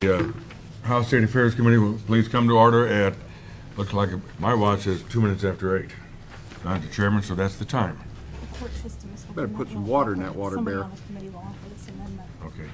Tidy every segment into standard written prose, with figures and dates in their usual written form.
The House State Affairs Committee will please come to order at, looks like my watch says 2 minutes after 8. I'm the chairman, so that's the time. Better put some water in that water, Bear. Okay,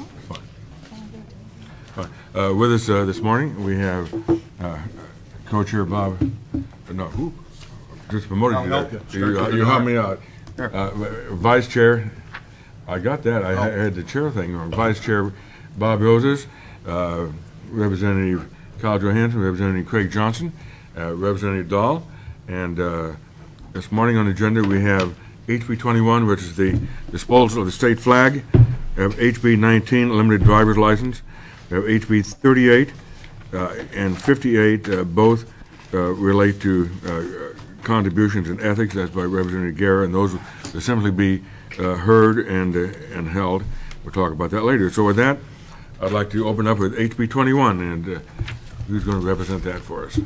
fine. With us this morning, we have co-chair Bob, no, who? Just promoted you there. You helped me out. Vice Chair, I got that. I had the chair thing wrong. Vice Chair Bob Roses, Representative Kyle Johansson, Representative Craig Johnson, Representative Dahl, and this morning on the agenda we have HB 21, which is the disposal of the state flag. We have HB 19, limited driver's license. We have HB 38 and 58, both relate to contributions and ethics. That's by Representative Guerra, and those will simply be heard and held. We'll talk about that later. So with that, I'd like to open up with HB 21, and who's going to represent that for us?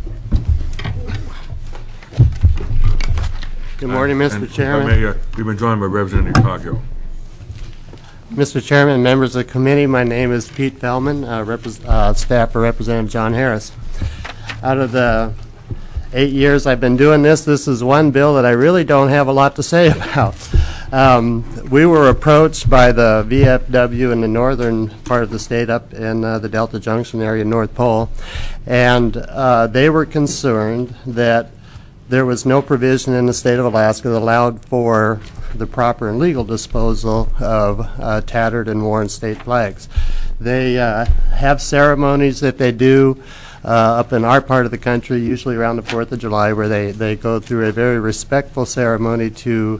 Good morning, Mr. Chairman. We've been joined by Representative Coghill. Mr. Chairman, members of the committee, my name is Pete Feldman, staff for Representative John Harris. Out of the 8 years I've been doing this is one bill that I really don't have a lot to say about. We were approached by the VFW in the northern part of the state up in the Delta Junction area, North Pole, and they were concerned that there was no provision in the state of Alaska that allowed for the proper and legal disposal of tattered and worn state flags. They have ceremonies that they do up in our part of the country, usually around the 4th of July, where they go through a very respectful ceremony to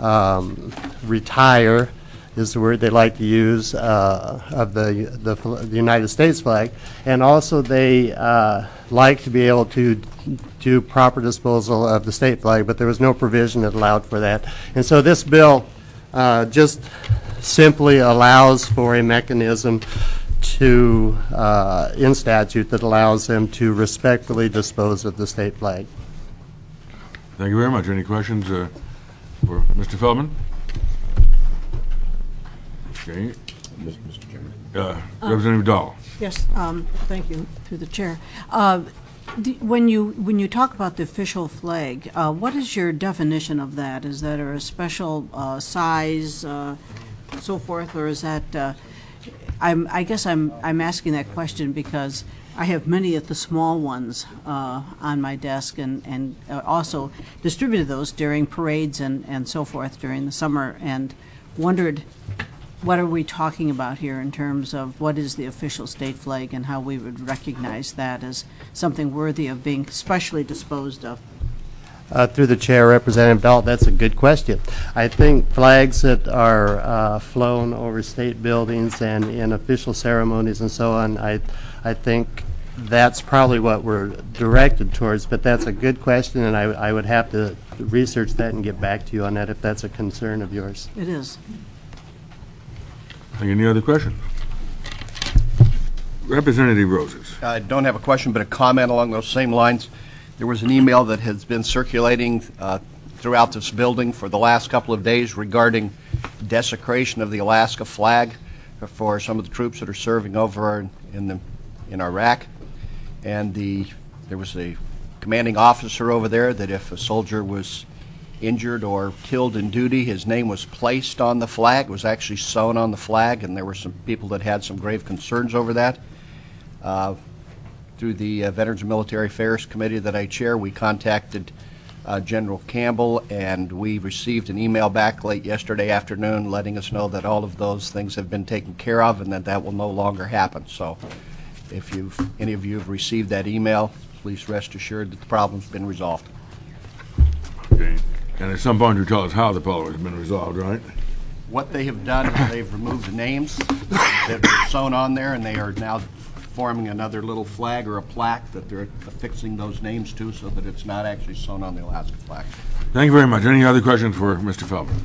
retire, is the word they like to use, of the United States flag. And also they like to be able to do proper disposal of the state flag, but there was no provision that allowed for that. And so this bill just simply allows for a mechanism to, in statute, that allows them to respectfully dispose of the state flag. Thank you very much. Any questions for Mr. Feldman? Okay. Mr. Chairman. Representative Dahl. Yes, thank you, through the chair. When you talk about the official flag, what is your definition of that? Is that a special size, so forth, or is that? I guess I'm asking that question because I have many of the small ones on my desk, and also distributed those during parades and so forth during the summer, and wondered, what are we talking about here in terms of what is the official state flag and how we would recognize that as something worthy of being specially disposed of? Through the chair, Representative Dahl, that's a good question. I think flags that are flown over state buildings and in official ceremonies and so on, I think that's probably what we're directed towards, but that's a good question, and I would have to research that and get back to you on that if that's a concern of yours. It is. Any other questions? Representative Roses. I don't have a question, but a comment along those same lines. There was an email that has been circulating throughout this building for the last couple of days regarding desecration of the Alaska flag for some of the troops that are serving over in Iraq. And there was a commanding officer over there that if a soldier was injured or killed in duty, his name was placed on the flag. It was actually sewn on the flag, and there were some people that had some grave concerns over that. Through the Veterans and Military Affairs Committee that I chair, we contacted General Campbell, and we received an email back late yesterday afternoon letting us know that all of those things have been taken care of and that will no longer happen. So if any of you have received that email, please rest assured that the problem's been resolved. Okay. And at some point you tell us how the problem has been resolved, right? What they have done is they've removed the names that were sewn on there, and they are now forming another little flag or a plaque that they're affixing those names to so that it's not actually sewn on the Alaska flag. Thank you very much. Any other questions for Mr. Feldman?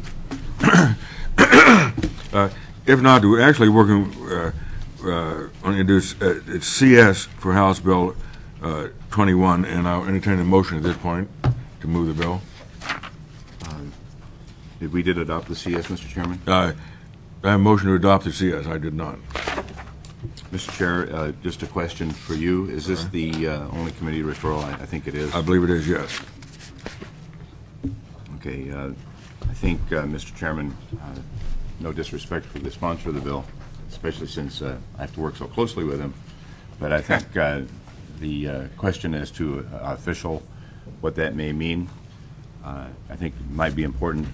If not, we're actually working on introduce CS for House Bill 21, and I'll entertain a motion at this point to move the bill. We did adopt the CS, Mr. Chairman? I have a motion to adopt the CS. I did not. Mr. Chair, just a question for you. Is this the only committee referral? I think it is. I believe it is, yes. Okay. I think, Mr. Chairman, no disrespect for the sponsor of the bill, especially since I have to work so closely with him, but I think the question as to official, what that may mean, I think it might be important.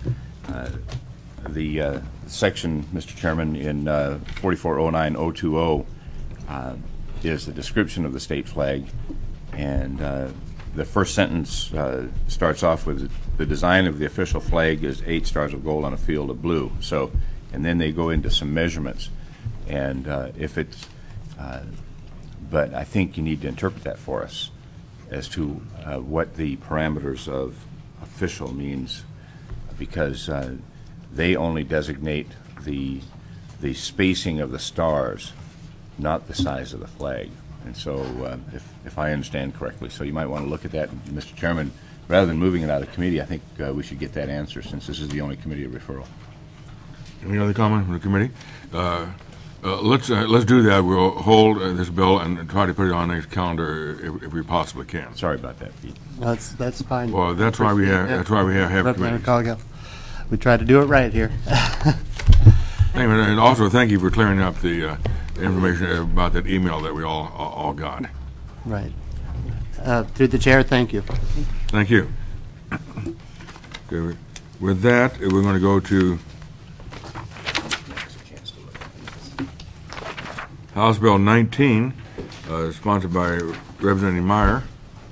The section, Mr. Chairman, in 4409.020 is the description of the state flag, and the first sentence starts off with the design of the official flag is 8 stars of gold on a field of blue. So, and then they go into some measurements, and if it's, but I think you need to interpret that for us as to what the parameters of official means, because they only designate the spacing of the stars, not the size of the flag. And so, if I understand correctly, so you might want to look at that, Mr. Chairman. Rather than moving it out of committee, I think we should get that answer, since this is the only committee referral. Any other comment from the committee? Let's do that. We'll hold this bill and try to put it on next calendar if we possibly can. Sorry about that, Pete. That's fine. Well, that's why we have Representative committees. Coghill. We try to do it right here. And also, thank you for clearing up the information about that email that we all got. Right. Through the chair, thank you. Thank you. Okay, with that, we're going to go to House Bill 19, sponsored by Representative Meyer.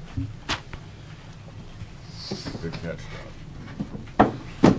Good catch, Scott.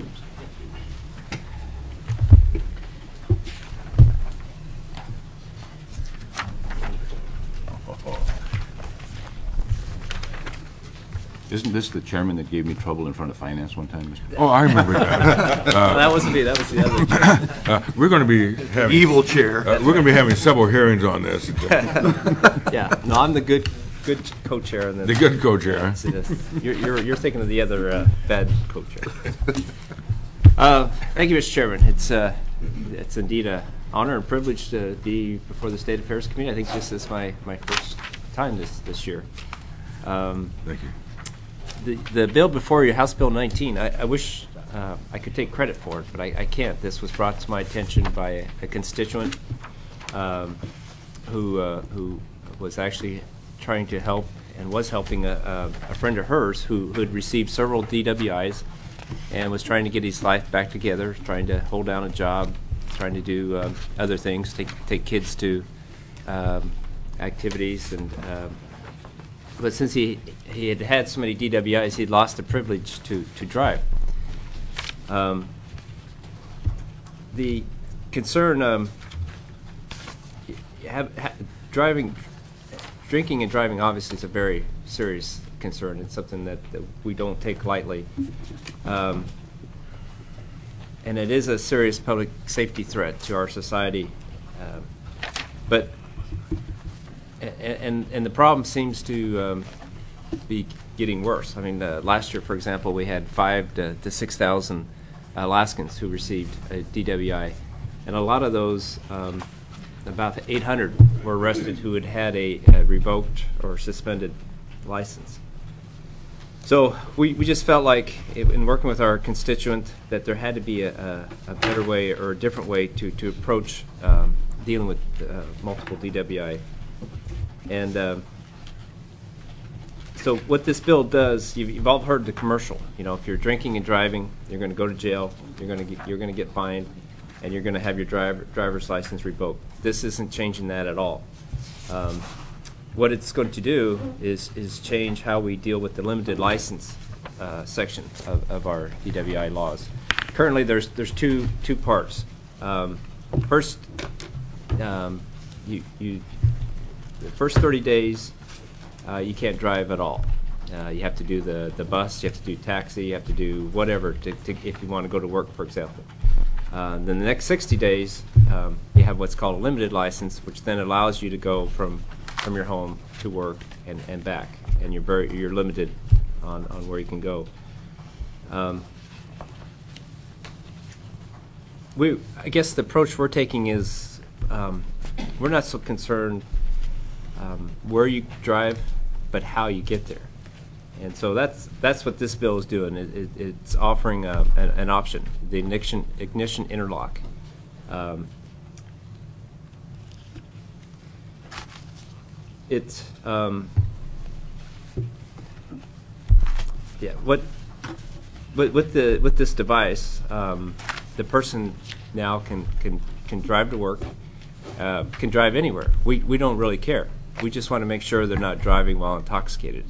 Isn't this the chairman that gave me trouble in front of finance one time, Mr. Oh, I remember that. That wasn't me. That was the other. We're going to be having Evil chair. we're going to be having several hearings on this. Yeah. No, I'm the good co-chair. The good co-chair. Yes, it is. You're thinking of the other bad co-chair. Thank you, Mr. Chairman. It's indeed an honor and privilege to be before the State Affairs Committee. I think this is my first time this year. Thank you. The bill before you, House Bill 19, I wish I could take credit for it, but I can't. This was brought to my attention by a constituent who was actually trying to help and was helping a friend of hers who had received several DWIs and was trying to get his life back together, trying to hold down a job, trying to do other things, take kids to activities, and but since he had so many DWIs, he'd lost the privilege to drive. The concern, drinking and driving obviously is a very serious concern. It's something that we don't take lightly. And it is a serious public safety threat to our society. But the problem seems to be getting worse. I mean, last year, for example, we had 5,000 to 6,000 Alaskans who received a DWI, and a lot of those, about 800, were arrested who had a revoked or suspended license. So we just felt like, in working with our constituent, that there had to be a better way or a different way to approach dealing with multiple DWI. And so what this bill does, you've all heard the commercial. You know, if you're drinking and driving, you're going to go to jail. You're going to get fined, and you're going to have your driver's license revoked. This isn't changing that at all. What it's going to do is change how we deal with the limited license section of our DWI laws. Currently, there's two parts. First, the first 30 days, you can't drive at all. You have to do the bus, you have to do taxi, you have to do whatever if you want to go to work, for example. Then the next 60 days, you have what's called a limited license, which then allows you to go from your home to work and back, and you're limited on where you can go. I guess the approach we're taking is we're not so concerned where you drive, but how you get there. And so that's what this bill is doing. It's offering an option, the ignition interlock. Yeah. With this device, the person now can drive to work, can drive anywhere. We don't really care. We just want to make sure they're not driving while intoxicated.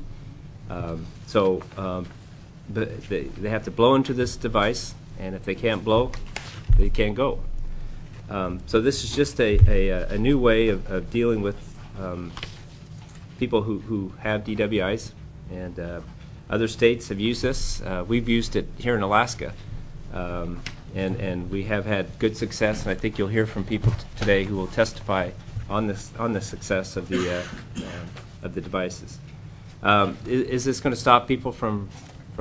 But they have to blow into this device, and if they can't blow, they can't go. So this is just a new way of dealing with people who have DWIs, and other states have used this. We've used it here in Alaska, and we have had good success. And I think you'll hear from people today who will testify on the success of the devices. Is this going to stop people from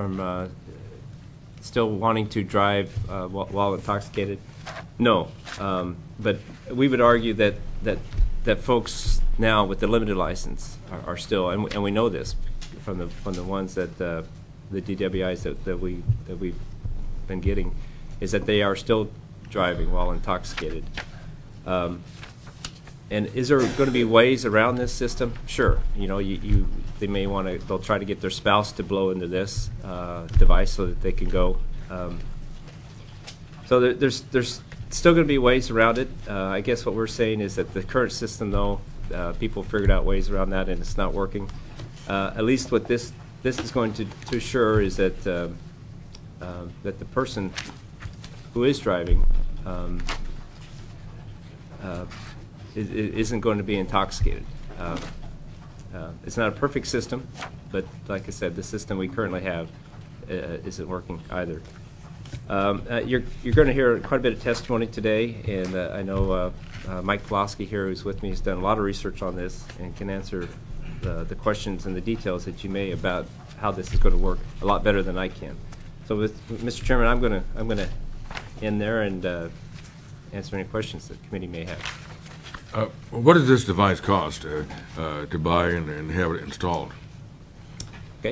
still wanting to drive while intoxicated? No, but we would argue that folks now with the limited license are still, and we know this from the ones that the DWIs that we've been getting, is that they are still driving while intoxicated. And is there going to be ways around this system? Sure. You know, they may want to. They'll try to get their spouse to blow into this device so that they can go. So there's still going to be ways around it. I guess what we're saying is that the current system, though, people figured out ways around that, and it's not working. At least what this is going to assure is that that the person who is driving isn't going to be intoxicated. It's not a perfect system, but like I said, the system we currently have isn't working either. You're going to hear quite a bit of testimony today, and I know Mike Pulaski here, who's with me, has done a lot of research on this and can answer the questions and the details that you may about how this is going to work a lot better than I can. So, with Mr. Chairman, I'm going to end there and answer any questions that the committee may have. What does this device cost to buy and have it installed? Okay.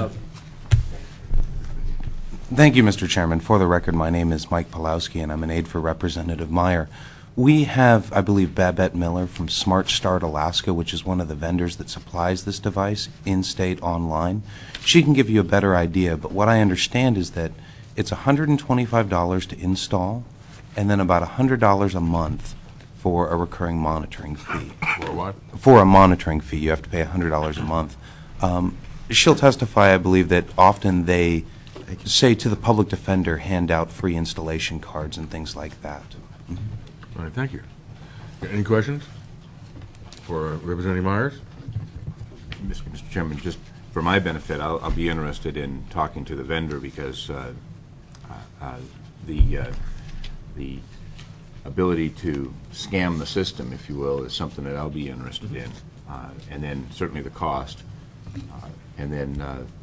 Thank you, Mr. Chairman. For the record, my name is Mike Pulowski, and I'm an aide for Representative Meyer. We have, I believe, Babette Miller from Smart Start Alaska, which is one of the vendors that supplies this device in-state online. She can give you a better idea, but what I understand is that it's $125 to install and then about $100 a month for a recurring monitoring fee. For what? For a monitoring fee. You have to pay $100 a month. She'll testify, I believe, that often they say to the public defender, hand out free installation cards and things like that. All right, thank you. Any questions for Representative Myers? Mr. Chairman, just for my benefit, I'll be interested in talking to the vendor because the ability to scam the system, if you will, is something that I'll be interested in, and then certainly the cost, and then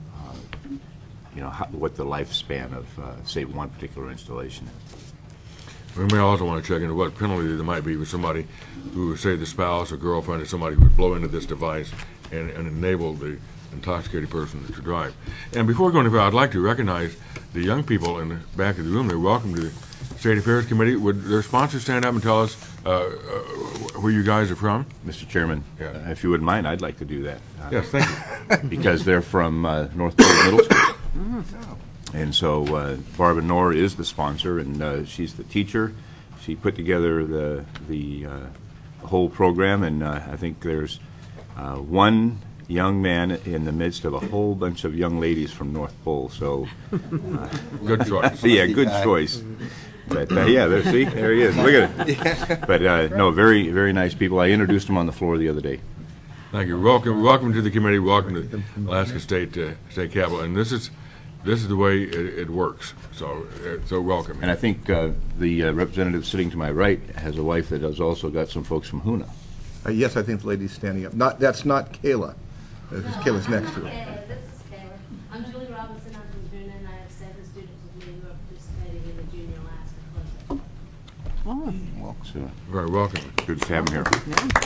what the lifespan of say one particular installation is. We may also want to check into what penalty there might be with somebody who, say, the spouse or girlfriend or somebody who would blow into this device and enable the intoxicated person to drive. And before going further, I'd like to recognize the young people in the back of the room. They're welcome to the State Affairs Committee. Would their sponsors stand up and tell us where you guys are from? Mr. Chairman, Yeah. if you wouldn't mind, I'd like to do that. Yes, thank you. Because they're from North Pole Middle School. And so Barbara Knorr is the sponsor, and she's the teacher. She put together the whole program, and I think there's one young man in the midst of a whole bunch of young ladies from North Pole. So Good choice. yeah, good choice. But yeah, there he is. Look at it. But no, very, very nice people. I introduced them on the floor the other day. Thank you. Welcome to the committee. Welcome to Alaska State Capitol. And this is the way it works. So welcome. And I think the representative sitting to my right has a wife that has also got some folks from Hoona. Yes, I think the lady's standing up. That's not Kayla. Kayla's next to her. This is Kayla. I'm Julie Robinson. I'm from Hoona, and I have 7 students with me who are participating in the Junior Alaska Club. Oh, So Very welcome. good to have him here.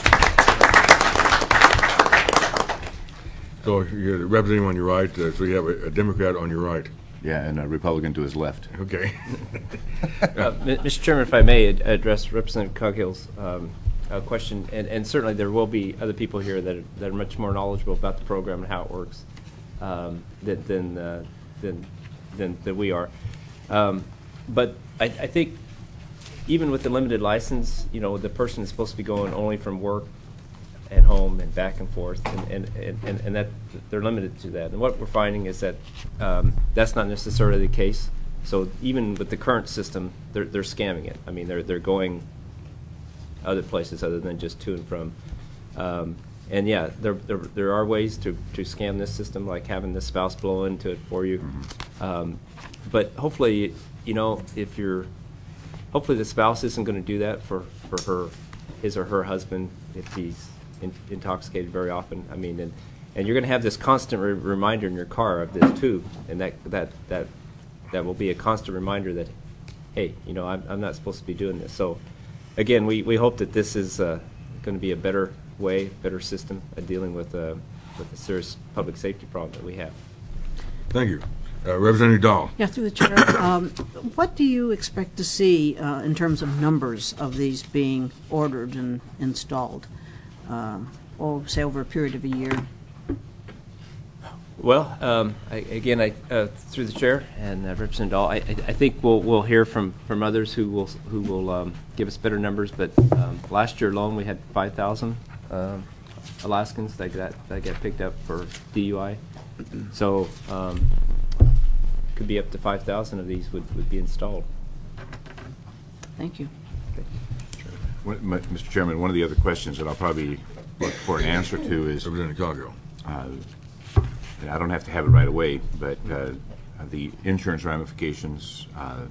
So you're representing on your right, so you have a Democrat on your right. Yeah, and a Republican to his left. Okay. Mr. Chairman, if I may address Representative Coghill's question, and certainly there will be other people here that are much more knowledgeable about the program and how it works than we are. But I think even with the limited license, the person is supposed to be going only from work and home and back and forth, and that they're limited to that. And what we're finding is that that's not necessarily the case. So even with the current system, they're scamming it. I mean, they're going other places other than just to and from. And yeah, there are ways to scam this system, like having the spouse blow into it for you. But hopefully, hopefully the spouse isn't going to do that for his or her husband if he's intoxicated very often. I mean, and you're going to have this constant reminder in your car of this too, and that will be a constant reminder that, hey, I'm not supposed to be doing this. So, again, we hope that this is going to be a better system at dealing with the serious public safety problem that we have. Thank you. Representative Dahl. Yeah, through the chair. What do you expect to see in terms of numbers of these being ordered and installed, say over a period of a year? Well, through the chair and Representative Dahl, I think we'll hear from others who will give us better numbers. But last year alone, we had 5,000 Alaskans that got picked up for DUI. So could be up to 5,000 of these would be installed. Thank you. Mr. Chairman, one of the other questions that I'll probably look for an answer to is, Representative Coghill. I don't have to have it right away, but the insurance ramifications.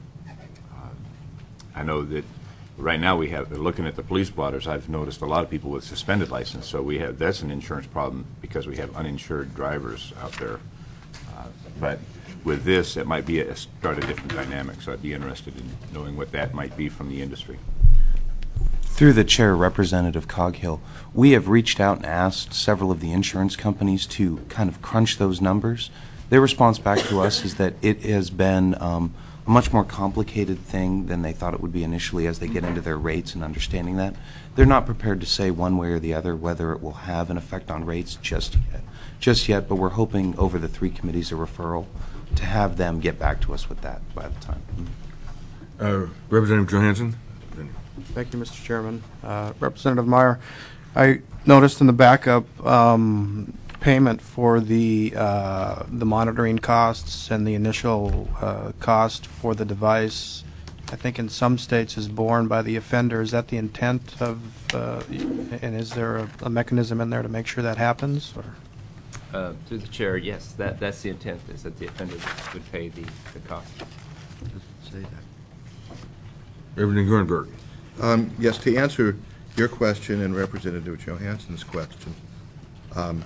I know that right now looking at the police blotters, I've noticed a lot of people with suspended license. So that's an insurance problem because we have uninsured drivers out there. But with this, it might start a different dynamic. So I'd be interested in knowing what that might be from the industry. Through the chair, Representative Coghill, we have reached out and asked several of the insurance companies to kind of crunch those numbers. Their response back to us is that it has been a much more complicated thing than they thought it would be initially as they get into their rates and understanding that. They're not prepared to say one way or the other whether it will have an effect on rates just yet, but we're hoping over the three committees of referral to have them get back to us with that by the time. Representative Johansson. Thank you, Mr. Chairman. Representative Meyer, I noticed in the backup payment for the monitoring costs and the initial cost for the device, I think in some states is borne by the offender. Is that the intent of, and is there a mechanism in there to make sure that happens? Or? Through the chair, yes, that's the intent, is that the offender would pay the cost. Say that. Representative Gruenberg. Yes, to answer your question and Representative Johansson's question, AS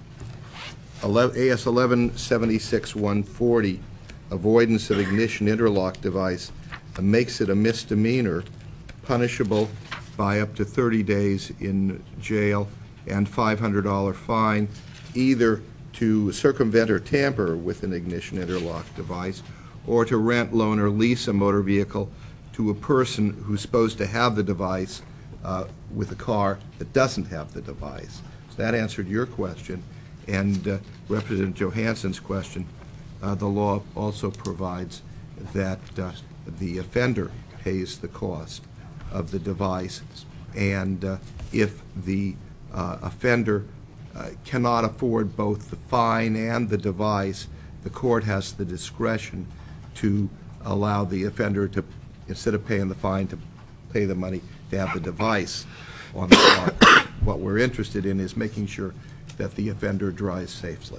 1176-140, avoidance of ignition interlock device, makes it a misdemeanor, punishable by up to 30 days in jail and $500 fine, either to circumvent or tamper with an ignition interlock device, or to rent, loan, or lease a motor vehicle to a person who's supposed to have the device with a car that doesn't have the device. So that answered your question. And Representative Johansson's question, the law also provides that the offender pays the cost of the device. And if the offender cannot afford both the fine and the device, the court has the discretion to allow the offender to, instead of paying the fine, to pay the money to have the device on the car. What we're interested in is making sure that the offender drives safely.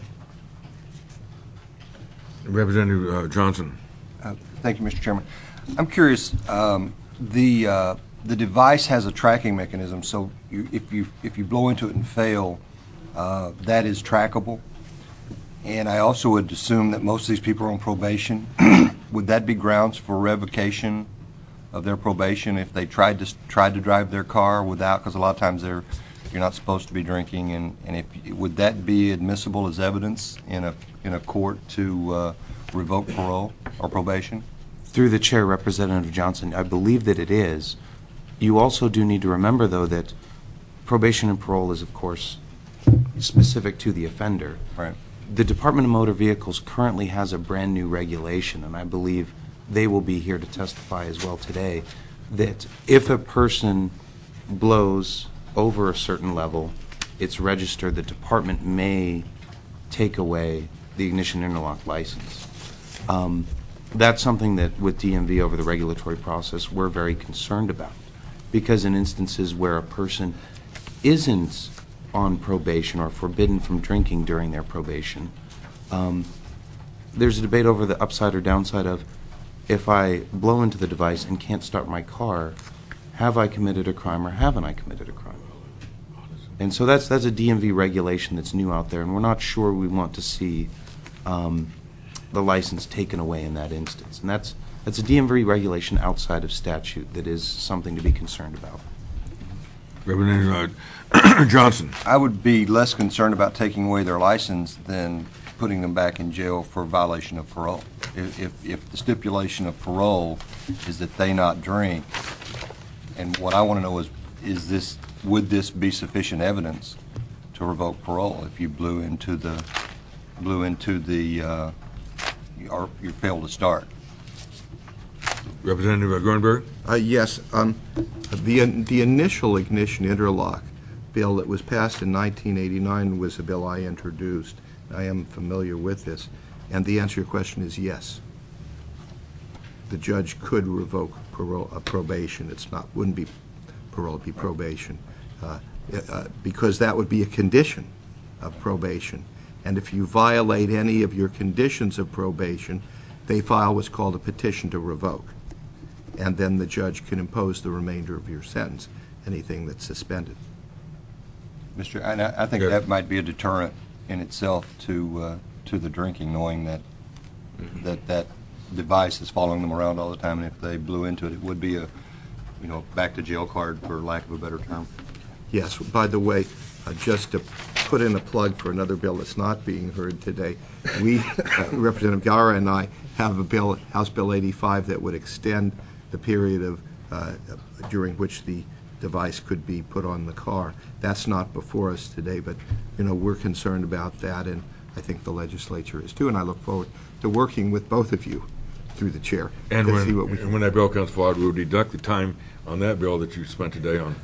Representative Johnson. Thank you, Mr. Chairman. I'm curious. The device has a tracking mechanism, so if you blow into it and fail, that is trackable. And I also would assume that most of these people are on probation. Would that be grounds for revocation their probation if they tried to drive their car without, because a lot of times you're not supposed to be drinking, and would that be admissible as evidence in a court to revoke parole or probation? Through the chair, Representative Johnson, I believe that it is. You also do need to remember, though, that probation and parole is, of course, specific to the offender. Right. The Department of Motor Vehicles currently has a brand new regulation, and I believe they will be here to testify as well today, that if a person blows over a certain level, it's registered, the department may take away the ignition interlock license. That's something that with DMV over the regulatory process we're very concerned about, because in instances where a person isn't on probation or forbidden from drinking during their probation, there's a debate over the upside or downside of, if I blow into the device and can't start my car, have I committed a crime or haven't I committed a crime? And so that's a DMV regulation that's new out there, and we're not sure we want to see the license taken away in that instance. And that's a DMV regulation outside of statute that is something to be concerned about. Representative Johnson. I would be less concerned about taking away their license than putting them back in jail for violation of parole. If the stipulation of parole is that they not drink, and what I want to know is would this be sufficient evidence to revoke parole if you blew into the or you failed to start? Representative Groenberg. Yes. The initial ignition interlock bill that was passed in 1989 was a bill I introduced. I am familiar with this, and the answer to your question is yes. The judge could revoke probation. Wouldn't be parole, it'd be probation, because that would be a condition of probation. And if you violate any of your conditions of probation, they file what's called a petition to revoke. And then the judge can impose the remainder of your sentence, anything that's suspended. I think that might be a deterrent in itself to the drinking, knowing that that device is following them around all the time, and if they blew into it, it would be a back to jail card, for lack of a better term. Yes. By the way, just to put in a plug for another bill that's not being heard today, we, Representative Gara and I, have a bill, House Bill 85, that would extend the period of during which the device could be put on the car. That's not before us today, but we're concerned about that, and I think the legislature is too, and I look forward to working with both of you through the chair. And when that bill comes forward, we'll deduct the time on that bill that you spent today on.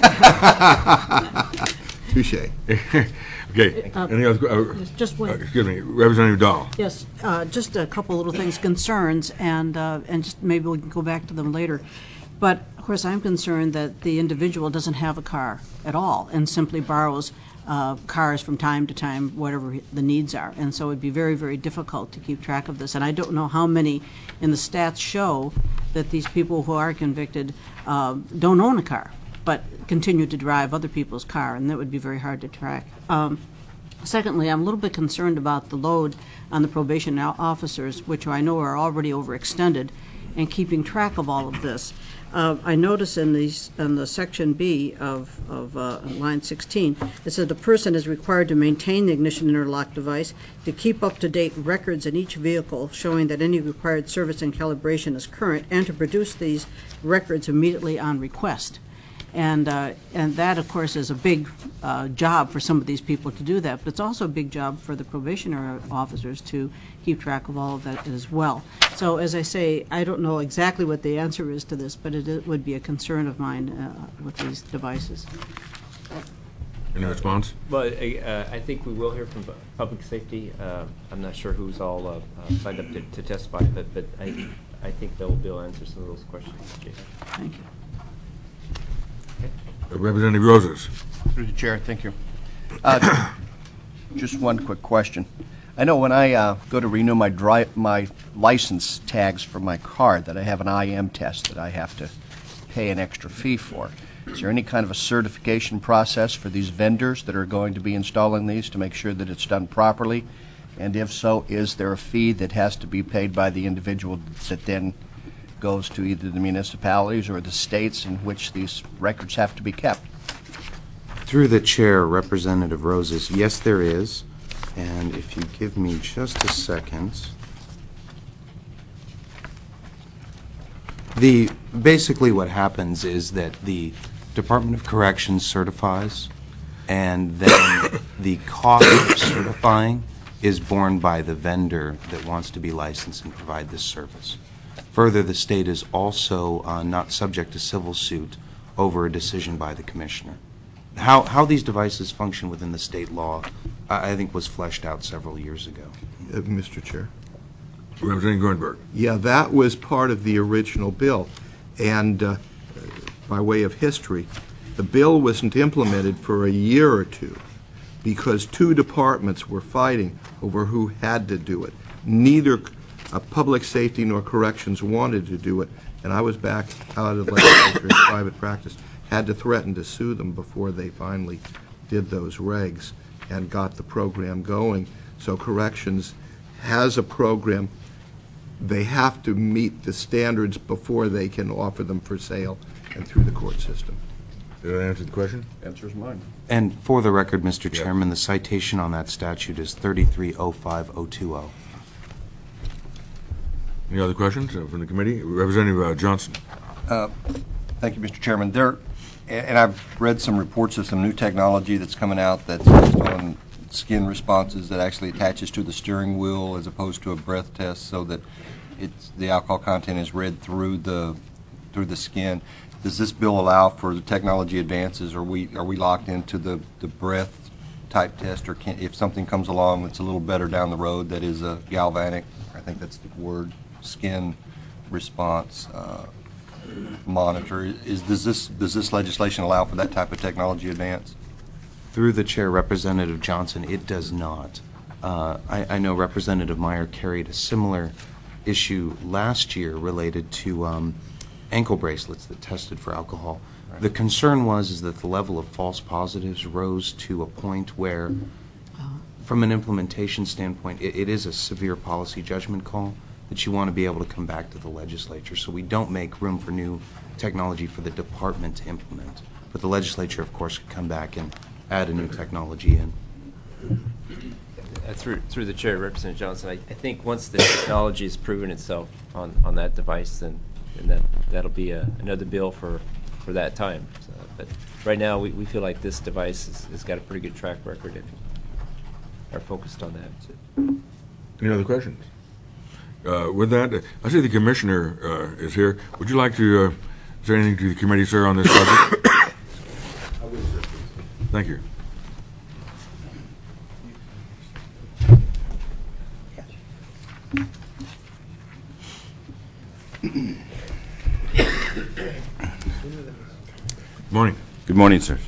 Touche. Okay. Any other? Just one. Excuse me, Representative Dahl. Yes, just a couple little things, concerns, and just maybe we can go back to them later. But of course, I'm concerned that the individual doesn't have a car at all and simply borrows cars from time to time, whatever the needs are. And so it'd be very, very difficult to keep track of this. And I don't know how many in the stats show that these people who are convicted don't own a car, but continue to drive other people's car, and that would be very hard to track. Secondly, I'm a little bit concerned about the load on the probation officers, which I know are already overextended, and keeping track of all of this. I notice in the section B of line 16, it says the person is required to maintain the ignition interlock device, to keep up-to-date records in each vehicle showing that any required service and calibration is current, and to produce these records immediately on request. And that, of course, is a big job for some of these people to do that, but it's also a big job for the probationary officers to keep track of all of that as well. So, as I say, I don't know exactly what the answer is to this, but it would be a concern of mine with these devices. Any response? Well, I think we will hear from public safety. I'm not sure who's all signed up to testify, but I think they'll be able to answer some of those questions. Jason. Thank you. Representative Rosas. Through the chair, thank you. Just one quick question. I know when I go to renew my license tags for my car that I have an IM test that I have to pay an extra fee for. Is there any kind of a certification process for these vendors that are going to be installing these to make sure that it's done properly? And if so, is there a fee that has to be paid by the individual that then goes to either the municipalities or the states in which these records have to be kept. Through the chair, Representative Roses, yes, there is. And if you give me just a second. Basically what happens is that the Department of Corrections certifies, and then the cost of certifying is borne by the vendor that wants to be licensed and provide this service. Further, the state is also not subject to civil suit over a decision by the commissioner. How these devices function within the state law, I think, was fleshed out several years ago. Mr. Chair. Representative Grunberg. Yeah, that was part of the original bill. And by way of history, the bill wasn't implemented for a year or two because two departments were fighting over who had to do it. Neither public safety nor corrections wanted to do it, and I was back out of the legislature in private practice, had to threaten to sue them before they finally did those regs and got the program going. So corrections has a program. They have to meet the standards before they can offer them for sale and through the court system. Did I answer the question? Answer's mine. And for the record, Mr. Chairman, the citation on that statute is 3305020. Any other questions from the committee? Representative Johnson. Thank you, Mr. Chairman. And I've read some reports of some new technology that's coming out that's based on skin responses that actually attaches to the steering wheel as opposed to a breath test, so that the alcohol content is read through the skin. Does this bill allow for the technology advances? Are we locked into the breath type test, or if something comes along that's a little better down the road that is a galvanic, I think that's the word, skin response monitor? Does this legislation allow for that type of technology advance? Through the chair, Representative Johnson, it does not. I know Representative Meyer carried a similar issue last year related to ankle bracelets that tested for alcohol. Right. The concern is that the level of false positives rose to a point where, from an implementation standpoint, it is a severe policy judgment call that you want to be able to come back to the legislature. So we don't make room for new technology for the department to implement. But the legislature, of course, could come back and add a new technology in. Through the chair, Representative Johnson, I think once the technology has proven itself on that device, then that'll be another bill for that time. So, but right now, we feel like this device has got a pretty good track record and are focused on that. Any other questions? With that, I see the commissioner is here. Would you like to say anything to the committee, sir, on this subject? I will, sir. Thank you. Morning. Good morning, sir.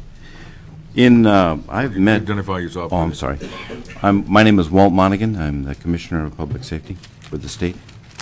I've met. Identify yourself. Oh, I'm sorry. My name is Walt Monaghan. I'm the Commissioner of Public Safety for the state.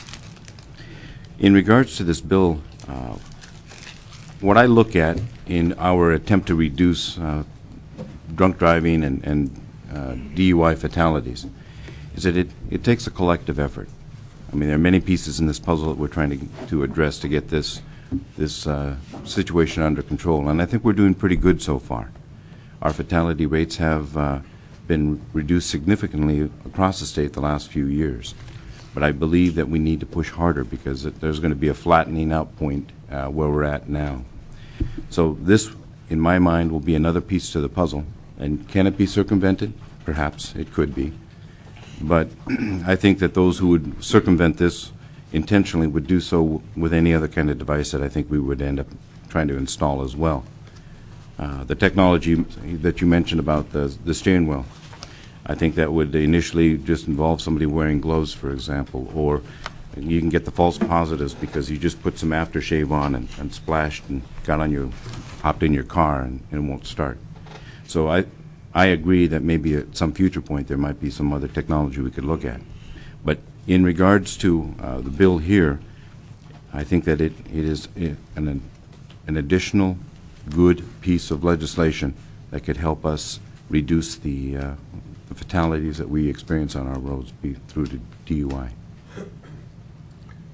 In regards to this bill, what I look at in our attempt to reduce drunk driving and DUI fatalities is that it takes a collective effort. I mean, there are many pieces in this puzzle that we're trying to address to get this situation under control, and I think we're doing pretty good so far. Our fatality rates have been reduced significantly across the state the last few years, but I believe that we need to push harder because there's going to be a flattening out point where we're at now. So this, in my mind, will be another piece to the puzzle. And can it be circumvented? Perhaps it could be. But I think that those who would circumvent this intentionally would do so with any other kind of device that I think we would end up trying to install as well. The technology that you mentioned about the steering wheel, I think that would initially just involve somebody wearing gloves, for example, or you can get the false positives because you just put some aftershave on and splashed and hopped in your car and it won't start. So I agree that maybe at some future point there might be some other technology we could look at. But in regards to the bill here, I think that it is an additional good piece of legislation that could help us reduce the fatalities that we experience on our roads through the DUI.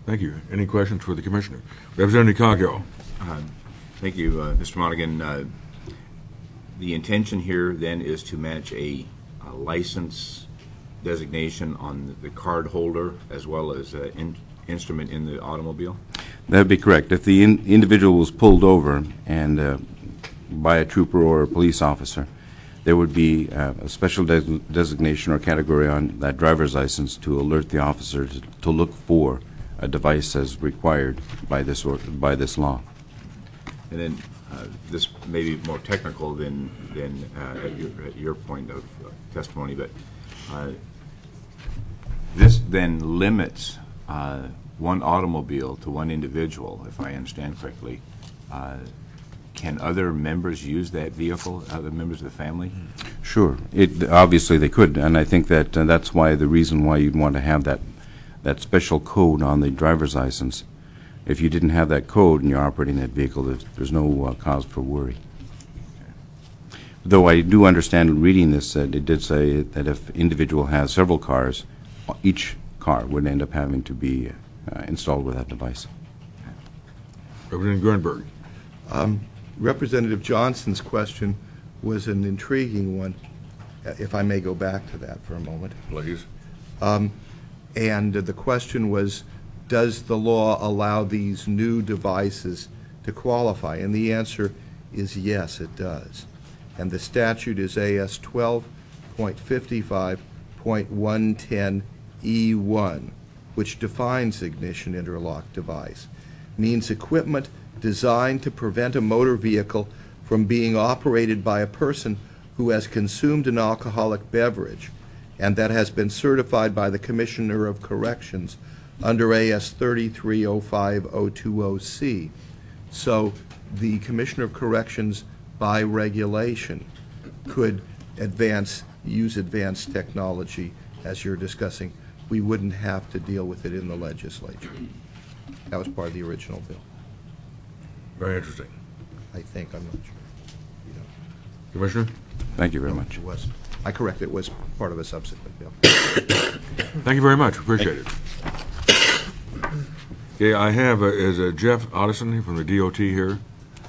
Thank you. Any questions for the Commissioner? Representative Coghill. Thank you, Mr. Monaghan. The intention here then is to match a license designation on the card holder as well as an instrument in the automobile? That would be correct. If the individual was pulled over and by a trooper or a police officer, there would be a special designation or category on that driver's license to alert the officer to look for a device as required by this law. And then this may be more technical than at your point of testimony, but this then limits one automobile to one individual, if I understand correctly. Can other members use that vehicle, other members of the family? Sure. Obviously they could, and I think that that's why the reason why you'd want to have that special code on the driver's license. If you didn't have that code and you're operating that vehicle, there's no cause for worry. Though I do understand reading this that it did say that if individual has several cars, each car would end up having to be installed with that device. Representative Grunberg. Representative Johnson's question was an intriguing one, if I may go back to that for a moment. Please. And the question was, does the law allow these new devices to qualify? And the answer is yes, it does. And the statute is AS 12.55.110E1, which defines ignition interlock device. Means equipment designed to prevent a motor vehicle from being operated by a person who has consumed an alcoholic beverage and that has been certified by the Commissioner of Corrections under AS 3305.020C. So the Commissioner of Corrections, by regulation, could use advanced technology as you're discussing. We wouldn't have to deal with it in the legislature. That was part of the original bill. Very interesting. I think, I'm not sure. Commissioner? Thank you very much. It was. I correct, it was part of a subsequent bill. Thank you very much. Appreciate it. Okay, I have Jeff Otteson from the DOT here.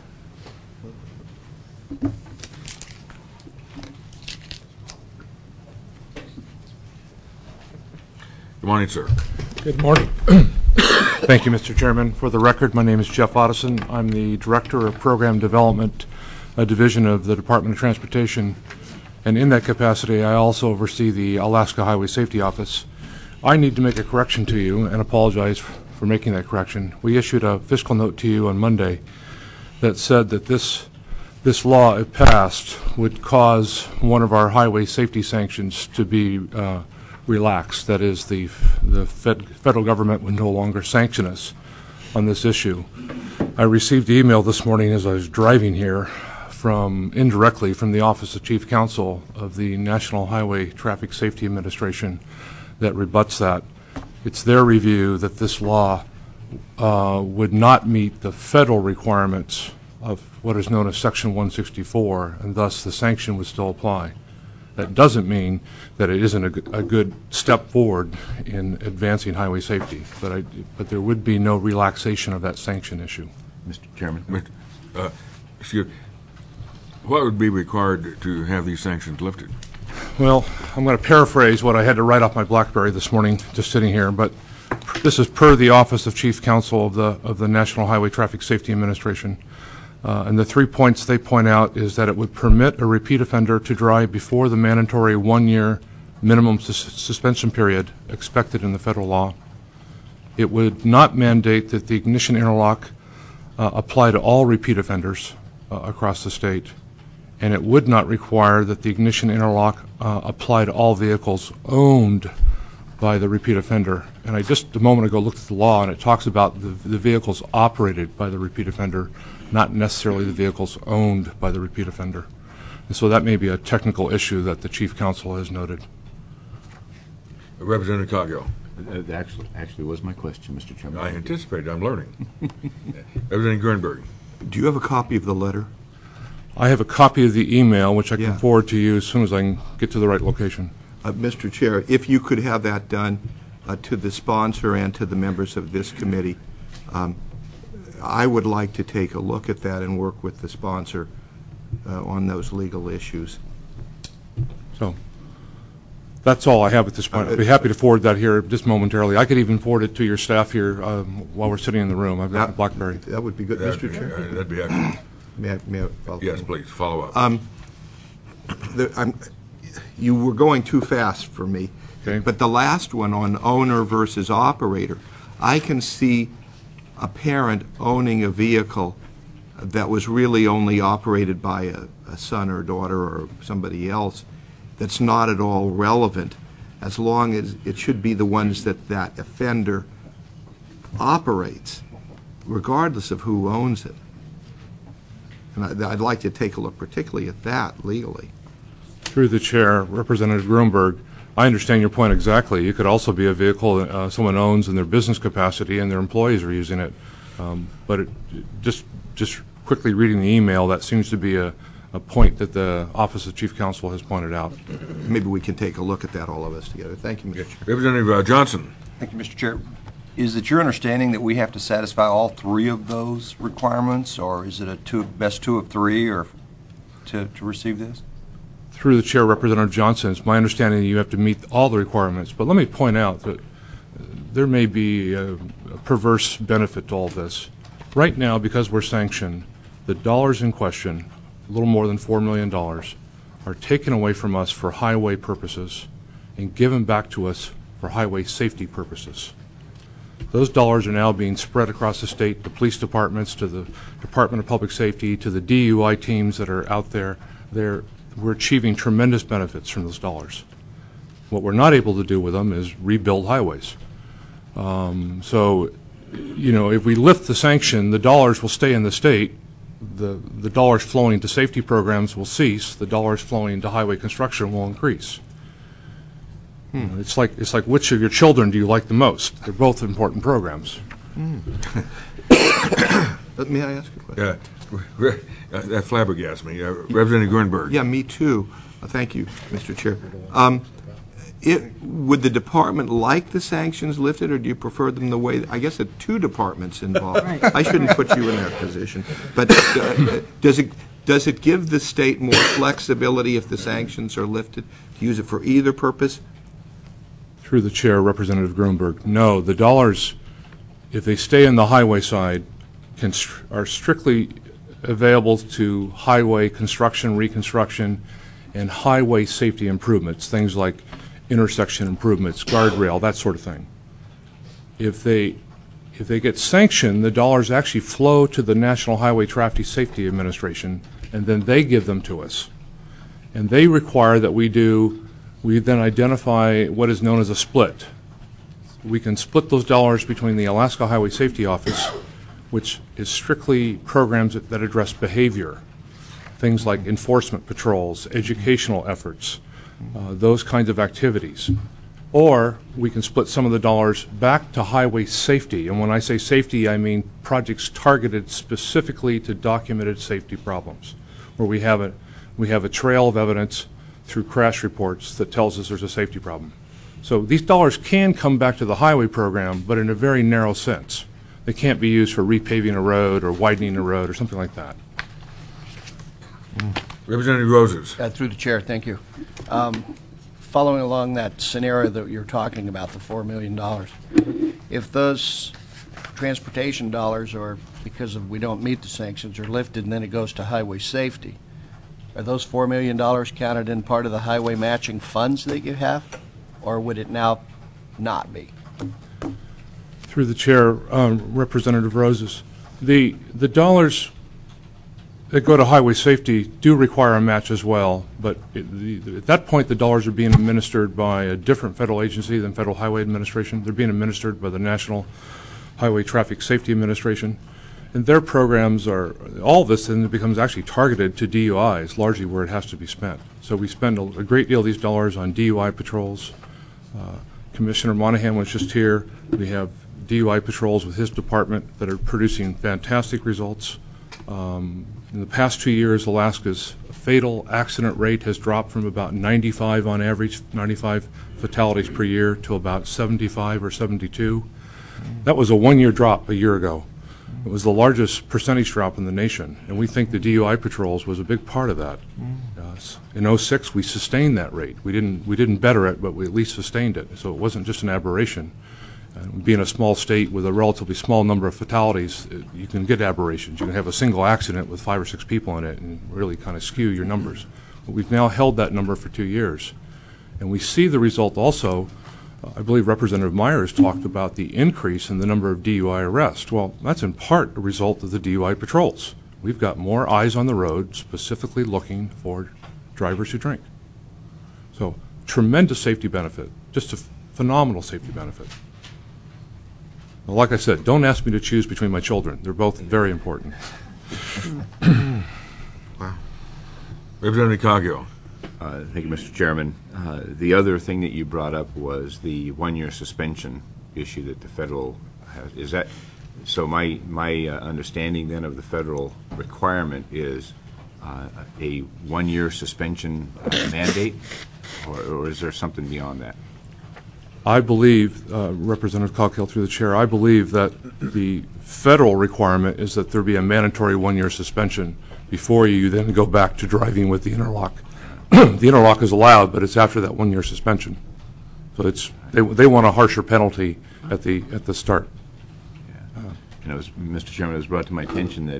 Good morning, sir. Good morning. Thank you, Mr. Chairman. For the record, my name is Jeff Otteson. I'm the Director of Program Development, a division of the Department of Transportation, and in that capacity, I also oversee the Alaska Highway Safety Office. I need to make a correction to you and apologize for making that correction. We issued a fiscal note to you on Monday that said that this law, if passed, would cause one of our highway safety sanctions to be relaxed. That is, the federal government would no longer sanction us on this issue. I received the email this morning as I was driving here indirectly from the Office of Chief Counsel of the National Highway Traffic Safety Administration that rebuts that. It's their review that this law would not meet the federal requirements of what is known as Section 164, and thus the sanction would still apply. That doesn't mean that it isn't a good step forward in advancing highway safety, but there would be no relaxation of that sanction issue. Mr. Chairman? What would be required to have these sanctions lifted? Well, I'm going to paraphrase what I had to write off my BlackBerry this morning, just sitting here, but this is per the Office of Chief Counsel of the National Highway Traffic Safety Administration. And the 3 points they point out is that it would permit a repeat offender to drive before the mandatory 1-year minimum suspension period expected in the federal law. It would not mandate that the ignition interlock apply to all repeat offenders across the state. And it would not require that the ignition interlock apply to all vehicles owned by the repeat offender. And I just a moment ago looked at the law, and it talks about the vehicles operated by the repeat offender, not necessarily the vehicles owned by the repeat offender. And so that may be a technical issue that the Chief Counsel has noted. Representative Coghill. Actually was my question, Mr. Chairman. I anticipated. I'm learning. Representative Grunberg. Do you have a copy of the letter? I have a copy of the email, which I can forward to you as soon as I can get to the right location. Mr. Chair, if you could have that done, to the sponsor and to the members of this committee. I would like to take a look at that and work with the sponsor on those legal issues. So that's all I have at this point. I'd be happy to forward that here just momentarily. I could even forward it to your staff here while we're sitting in the room. I've got a BlackBerry. That would be good, Mr. Chair. That'd be excellent. May I follow? Yes, please, follow up. You were going too fast for me. Okay. But the last one on owner versus operator, I can see a parent owning a vehicle that was really only operated by a son or daughter or somebody else that's not at all relevant, as long as it should be the ones that that offender operates, regardless of who owns it. And I'd like to take a look particularly at that legally. Through the chair, Representative Grunberg, I understand your point exactly. It could also be a vehicle that someone owns in their business capacity and their employees are using it. But just quickly reading the email, that seems to be a point that the Office of Chief Counsel has pointed out. Maybe we can take a look at that, all of us together. Thank you, Mr. Chair. Representative Johnson. Thank you, Mr. Chair. Is it your understanding that we have to satisfy all three of those requirements, or is it a best two of three, or to receive this? Through the chair, Representative Johnson, it's my understanding that you have to meet all the requirements. But let me point out that there may be a perverse benefit to all this. Right now, because we're sanctioned, the dollars in question, a little more than $4 million, are taken away from us for highway purposes and given back to us for highway safety purposes. Those dollars are now being spread across the state, the police departments, to the Department of Public Safety, to the DUI teams that are out there. We're achieving tremendous benefits from those dollars. What we're not able to do with them is rebuild highways. So, you know, if we lift the sanction, the dollars will stay in the state. The dollars flowing to safety programs will cease. The dollars flowing to highway construction will increase. It's like which of your children do you like the most? They're both important programs. May I ask a question? Yeah, that flabbergasts me. Representative Grunberg. Yeah, me too. Thank you, Mr. Chair. Would the department like the sanctions lifted, or do you prefer them the way? I guess there are two departments involved. Right. I shouldn't put you in that position. But does it give the state more flexibility if the sanctions are lifted to use it for either purpose? Through the chair, Representative Grunberg, no. The dollars, if they stay in the highway side, are strictly available to highway construction, reconstruction, and highway safety improvements, things like intersection improvements, guardrail, that sort of thing. If they get sanctioned, the dollars actually flow to the National Highway Traffic Safety Administration, and then they give them to us. And they require that we then identify what is known as a split. We can split those dollars between the Alaska Highway Safety Office, which is strictly programs that address behavior, things like enforcement patrols, educational efforts, those kinds of activities. Or we can split some of the dollars back to highway safety. And when I say safety, I mean projects targeted specifically to documented safety problems, where we have a trail of evidence through crash reports that tells us there's a safety problem. So these dollars can come back to the highway program, but in a very narrow sense. They can't be used for repaving a road or widening a road or something like that. Representative Roses. Through the chair, thank you. Following along that scenario that you're talking about, the $4 million, if those transportation dollars are, because we don't meet the sanctions, are lifted and then it goes to highway safety, are those $4 million counted in part of the highway matching funds that you have, or would it now not be? Through the chair, Representative Roses, the dollars that go to highway safety do require a match as well, but at that point the dollars are being administered by a different federal agency than Federal Highway Administration. They're being administered by the National Highway Traffic Safety Administration, and their programs are, all of this then becomes actually targeted to DUIs, largely where it has to be spent. So we spend a great deal of these dollars on DUI patrols. Commissioner Monahan was just here. We have DUI patrols with his department that are producing fantastic results. In the past 2 years, Alaska's fatal accident rate has dropped from about 95 on average, 95 fatalities per year, to about 75 or 72. That was a one-year drop a year ago. It was the largest percentage drop in the nation, and we think the DUI patrols was a big part of that. In 06, we sustained that rate. We didn't better it, but we at least sustained it. So it wasn't just an aberration. Being a small state with a relatively small number of fatalities, you can get aberrations. You can have a single accident with 5 or 6 people in it and really kind of skew your numbers. But we've now held that number for 2 years. And we see the result also. I believe Representative Myers talked about the increase in the number of DUI arrests. Well, that's in part a result of the DUI patrols. We've got more eyes on the road specifically looking for drivers who drink. So tremendous safety benefit, just a phenomenal safety benefit. Well, like I said, don't ask me to choose between my children. They're both very important. Wow. Representative Coghill. Thank you, Mr. Chairman. The other thing that you brought up was the one-year suspension issue that the federal has. Is that so? My understanding then of the federal requirement is a one-year suspension mandate, or is there something beyond that? I believe, Representative Coghill through the chair, I believe that the federal requirement is that there be a mandatory one-year suspension before you then go back to driving with the interlock. The interlock is allowed, but it's after that one-year suspension. So it's they want a harsher penalty at the start. Yeah. And it was, Mr. Chairman, it was brought to my attention that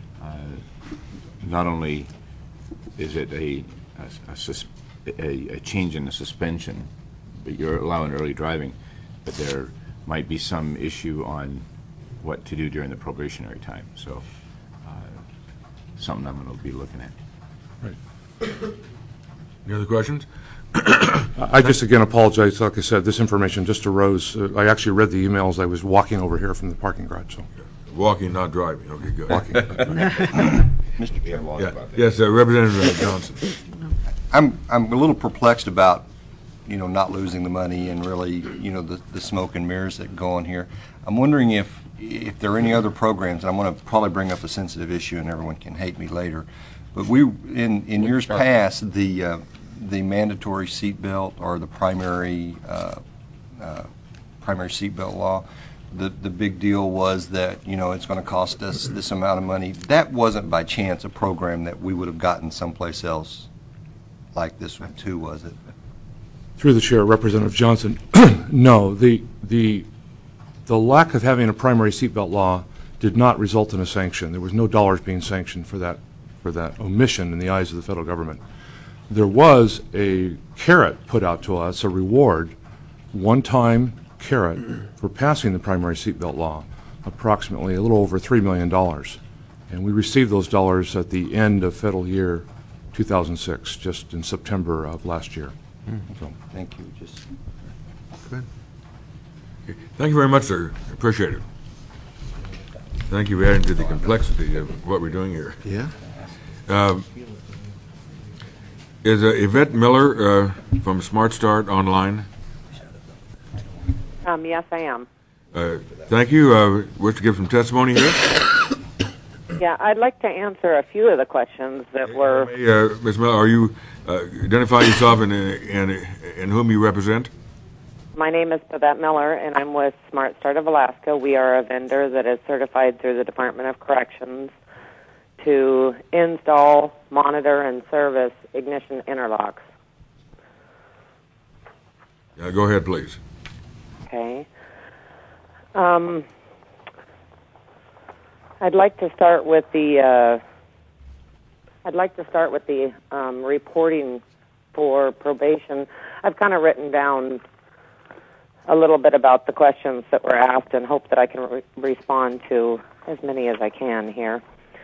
not only is it a change in the suspension, but you're allowing early driving, but there might be some issue on what to do during the probationary time. So something I'm going to be looking at. Right. Any other questions? I just again apologize. Like I said, this information just arose. I actually read the emails. I was walking over here from the parking garage. So. Walking, not driving. Okay, good. Walking. Mr. Chairman. Yeah. Yes, Representative Johnson. I'm a little perplexed about, not losing the money and really, the smoke and mirrors that go on here. I'm wondering if there are any other programs, and I'm going to probably bring up a sensitive issue and everyone can hate me later, but in years past, the mandatory seatbelt or the primary seatbelt law, the big deal was that, it's going to cost us this amount of money. That wasn't by chance a program that we would have gotten someplace else like this one too, was it? Through the chair, Representative Johnson, no. The lack of having a primary seatbelt law did not result in a sanction. There was no dollars being sanctioned for that omission in the eyes of the federal government. There was a carrot put out to us, a reward, one-time carrot for passing the primary seatbelt law, approximately a little over $3 million. And we received those dollars at the end of federal year 2006, just in September of last year. So. Thank you. Good. Okay. Thank you very much, sir. Appreciate it. Thank you for adding to the complexity of what we're doing here. Yeah. Is Yvette Miller from Smart Start online? Yes, I am. Thank you. Wish to give some testimony here? Yeah, I'd like to answer a few of the questions that were... Ms. Miller, are you identify yourself and whom you represent? My name is Babette Miller, and I'm with Smart Start of Alaska. We are a vendor that is certified through the Department of Corrections to install, monitor, and service ignition interlocks. Go ahead, please. Okay. I'd like to start with the reporting for probation. I've kind of written down a little bit about the questions that were asked and hope that I can respond to as many as I can here.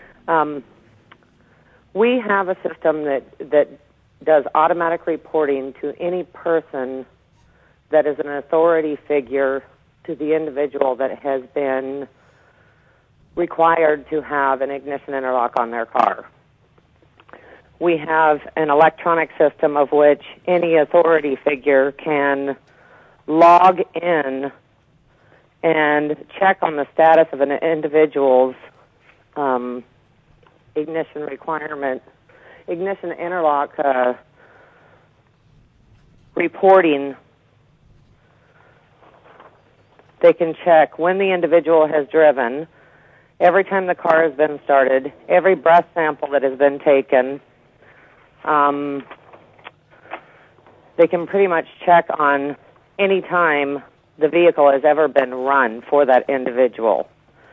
We have a system that does automatic reporting to any person that is an authority figure to the individual that has been required to have an ignition interlock on their car. We have an electronic system of which any authority figure can log in and check on the status of an individual's ignition requirement ignition interlock reporting, they can check when the individual has driven, every time the car has been started, every breath sample that has been taken. They can pretty much check on any time the vehicle has ever been run for that individual.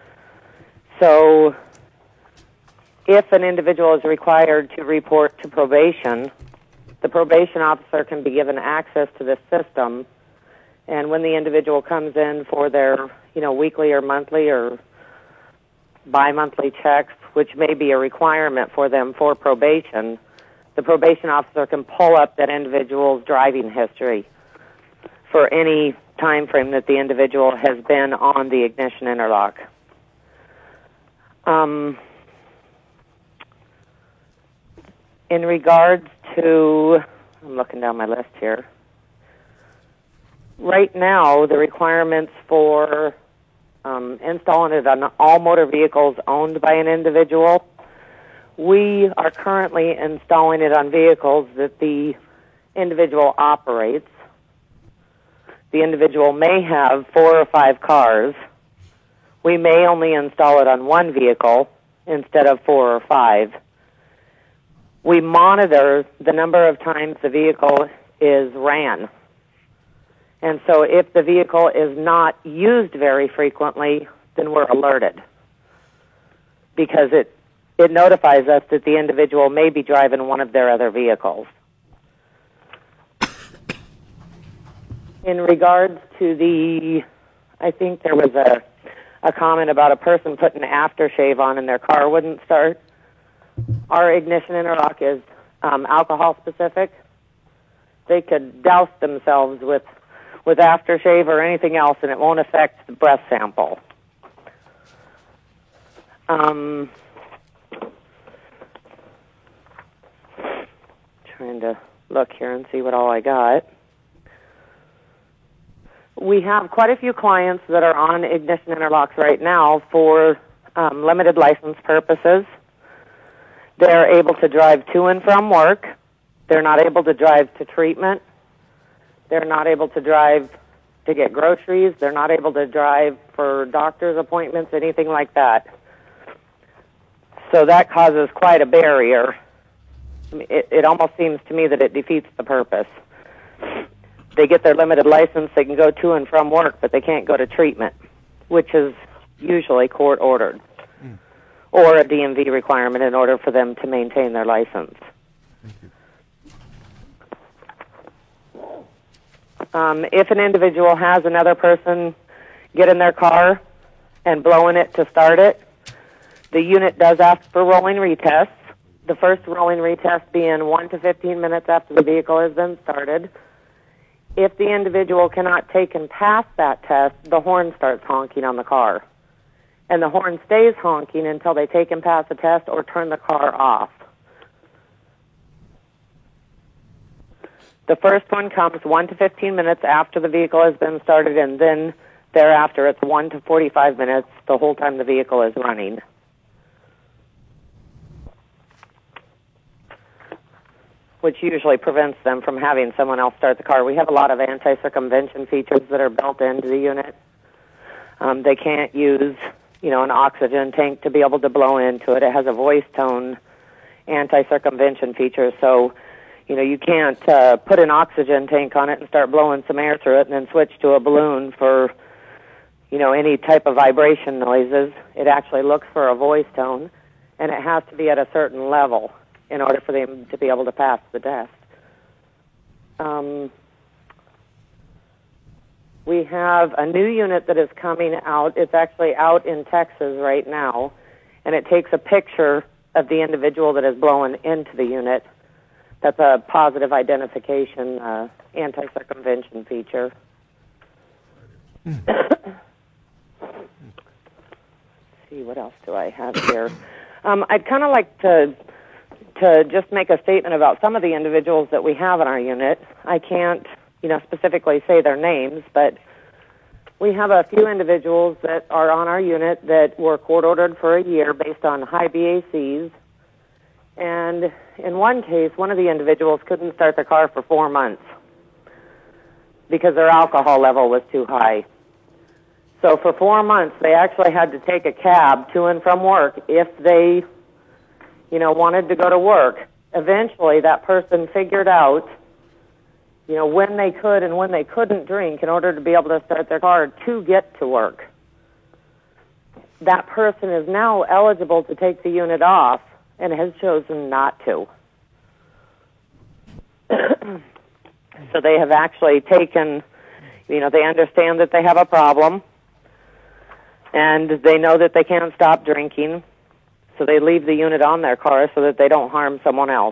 So if an individual is required to report to probation, the probation officer can be given access to this system, and when the individual comes in for their, weekly or monthly or bi-monthly checks, which may be a requirement for them for probation, the probation officer can pull up that individual's driving history for any time frame that the individual has been on the ignition interlock. In regards to, I'm looking down my list here. Right now, the requirements for installing it on all motor vehicles owned by an individual, we are currently installing it on vehicles that the individual operates. The individual may have 4 or 5 cars. We may only install it on one vehicle instead of 4 or 5. We monitor the number of times the vehicle is ran. And so if the vehicle is not used very frequently, then we're alerted, because it notifies us that the individual may be driving one of their other vehicles. In regards to I think there was a comment about a person putting aftershave on and their car wouldn't start. Our ignition interlock is alcohol specific. They could douse themselves with aftershave or anything else, and it won't affect the breath sample. Trying to look here and see what all I got. We have quite a few clients that are on ignition interlocks right now for limited license purposes. They're able to drive to and from work. They're not able to drive to treatment. They're not able to drive to get groceries. They're not able to drive for doctor's appointments, anything like that. So that causes quite a barrier. I mean, it almost seems to me that it defeats the purpose. They get their limited license, they can go to and from work, but they can't go to treatment, which is usually court-ordered, or a DMV requirement in order for them to maintain their license. If an individual has another person get in their car and blowing it to start it, the unit does ask for rolling retests. The first rolling retest being 1 to 15 minutes after the vehicle has been started. If the individual cannot take and pass that test, the horn starts honking on the car. And the horn stays honking until they take and pass the test or turn the car off. The first one comes 1 to 15 minutes after the vehicle has been started, and then thereafter it's 1 to 45 minutes the whole time the vehicle is running. Which usually prevents them from having someone else start the car. We have a lot of anti-circumvention features that are built into the unit. They can't use, an oxygen tank to be able to blow into it. It has a voice tone anti-circumvention feature, so you can't put an oxygen tank on it and start blowing some air through it and then switch to a balloon for, any type of vibration noises. It actually looks for a voice tone, and it has to be at a certain level in order for them to be able to pass the test. We have a new unit that is coming out. It's actually out in Texas right now, and it takes a picture of the individual that is blowing into the unit. That's a positive identification anti-circumvention feature. Let's see, what else do I have here? I'd kind of like to just make a statement about some of the individuals that we have in our unit. I can't, specifically say their names, but we have a few individuals that are on our unit that were court-ordered for a year based on high BACs, And in one case, one of the individuals couldn't start their car for 4 months because their alcohol level was too high. So for 4 months, they actually had to take a cab to and from work if they, wanted to go to work. Eventually, that person figured out, when they could and when they couldn't drink in order to be able to start their car to get to work. That person is now eligible to take the unit off and has chosen not to. So they have actually taken, they understand that they have a problem, and they know that they can't stop drinking, so they leave the unit on their car so that they don't harm someone else.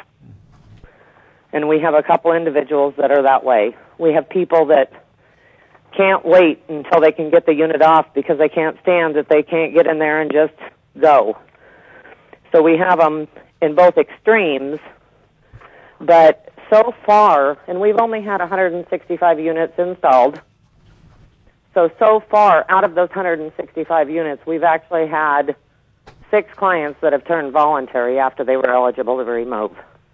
And we have a couple individuals that are that way. We have people that can't wait until they can get the unit off because they can't stand that they can't get in there and just go. So we have them in both extremes, but so far, and we've only had 165 units installed, so far, out of those 165 units, we've actually had 6 clients that have turned voluntary after they were eligible to remove.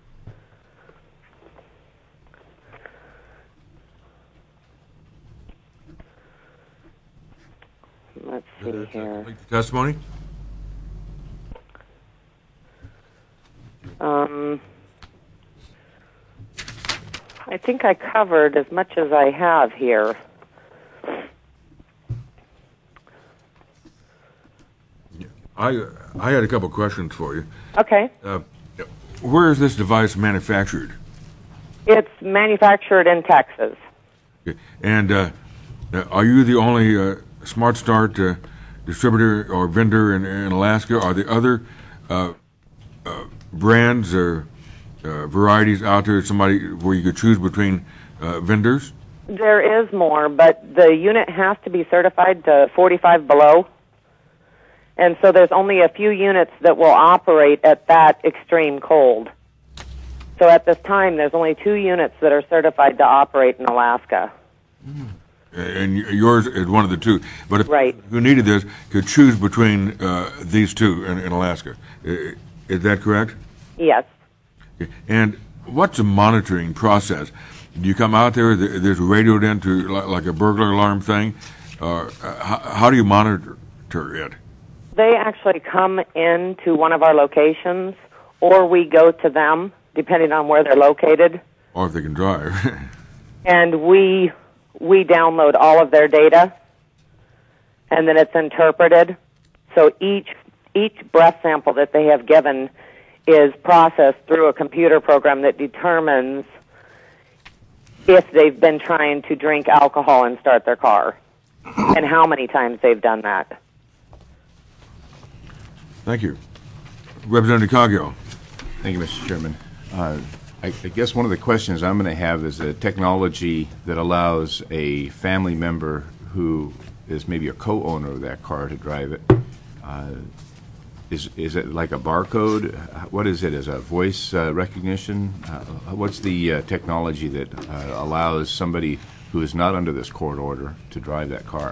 Let's see here. Testimony? I think I covered as much as I have here. I had a couple questions for you. Okay. Where is this device manufactured? It's manufactured in Texas. Okay. And are you the only Smart Start distributor or vendor in Alaska? Are there other brands or varieties out there, somebody where you could choose between vendors? There is more, but the unit has to be certified to 45 below. And so there's only a few units that will operate at that extreme cold. So at this time, there's only 2 units that are certified to operate in Alaska. And yours is one of the 2. But if who needed this could choose between these 2 in Alaska. Is that correct? Yes. Okay. And what's the monitoring process? Do you come out there, there's radioed into like a burglar alarm thing? How do you monitor it? They actually come into one of our locations, or we go to them, depending on where they're located. Or if they can drive. And we download all of their data, and then it's interpreted. So each breath sample that they have given is processed through a computer program that determines if they've been trying to drink alcohol and start their car, and how many times they've done that. Thank you. Representative Coghill. Thank you, Mr. Chairman. I guess one of the questions I'm going to have is a technology that allows a family member who is maybe a co-owner of that car to drive it. Is it like a barcode? What is it? Is it voice recognition? What's the technology that allows somebody who is not under this court order to drive that car?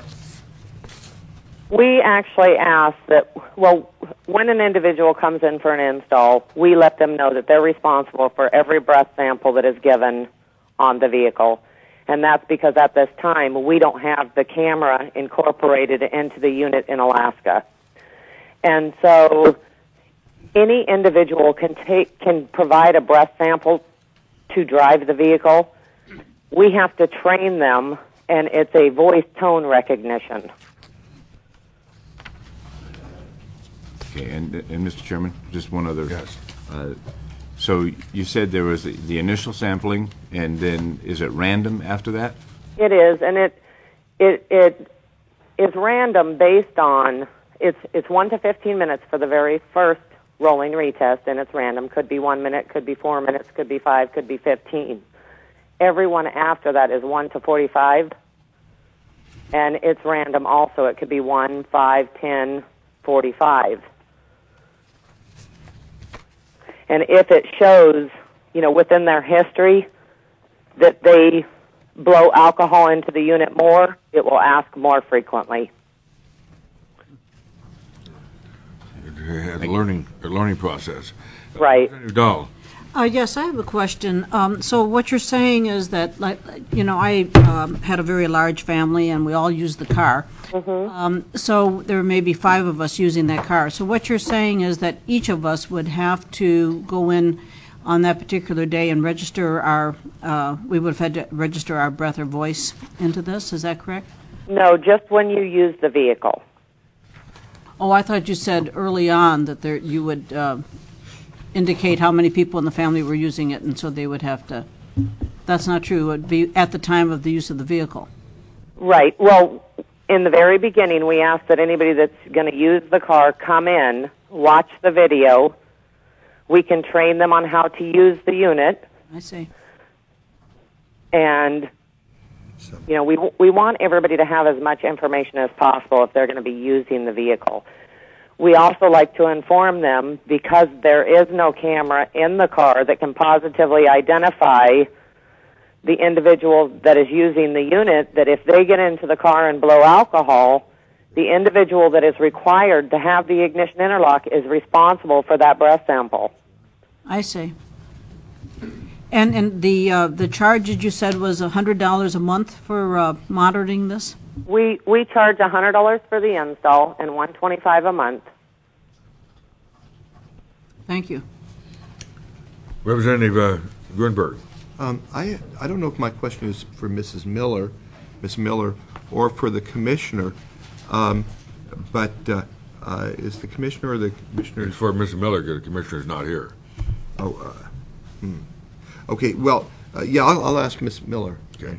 We actually ask that, when an individual comes in for an install, we let them know that they're responsible for every breath sample that is given on the vehicle. And that's because at this time, we don't have the camera incorporated into the unit in Alaska. And so any individual can provide a breath sample to drive the vehicle. We have to train them, and it's a voice tone recognition. Okay, and Mr. Chairman, just one other. Yes. So you said there was the initial sampling, and then is it random after that? It is, and it is random based on it's 1 to 15 minutes for the very first rolling retest, and it's random. Could be 1 minute, could be 4 minutes, could be 5, could be 15. Everyone after that is 1 to 45, and it's random also. It could be 1, 5, 10, 45. And if it shows, within their history that they blow alcohol into the unit more, it will ask more frequently. It has a learning process. Right. Dahl. Yes, I have a question. So what you're saying is that, like, you know, I had a very large family, and we all use the car. So there may be 5 of us using that car. So what you're saying is that each of us would have to go in on that particular day and register our, we would have had to register our breath or voice into this. Is that correct? No, just when you use the vehicle. Oh, I thought you said early on that there you would indicate how many people in the family were using it, and so they would have to. That's not true. It would be at the time of the use of the vehicle. Right. Well, in the very beginning, we asked that anybody that's going to use the car come in, watch the video. We can train them on how to use the unit. I see. And, you know, we want everybody to have as much information as possible if they're going to be using the vehicle. We also like to inform them, because there is no camera in the car that can positively identify the individual that is using the unit, that if they get into the car and blow alcohol, the individual that is required to have the ignition interlock is responsible for that breath sample. I see. And the charge that you said was $100 a month for monitoring this? We charge $100 for the install and $125 a month. Thank you. Representative Grunberg. I don't know if my question is for Ms. Miller, or for the Commissioner, but is the Commissioner or the Commissioner? It's for Mr. Miller, because the Commissioner is not here. Okay, well, yeah, I'll ask Ms. Miller. Okay.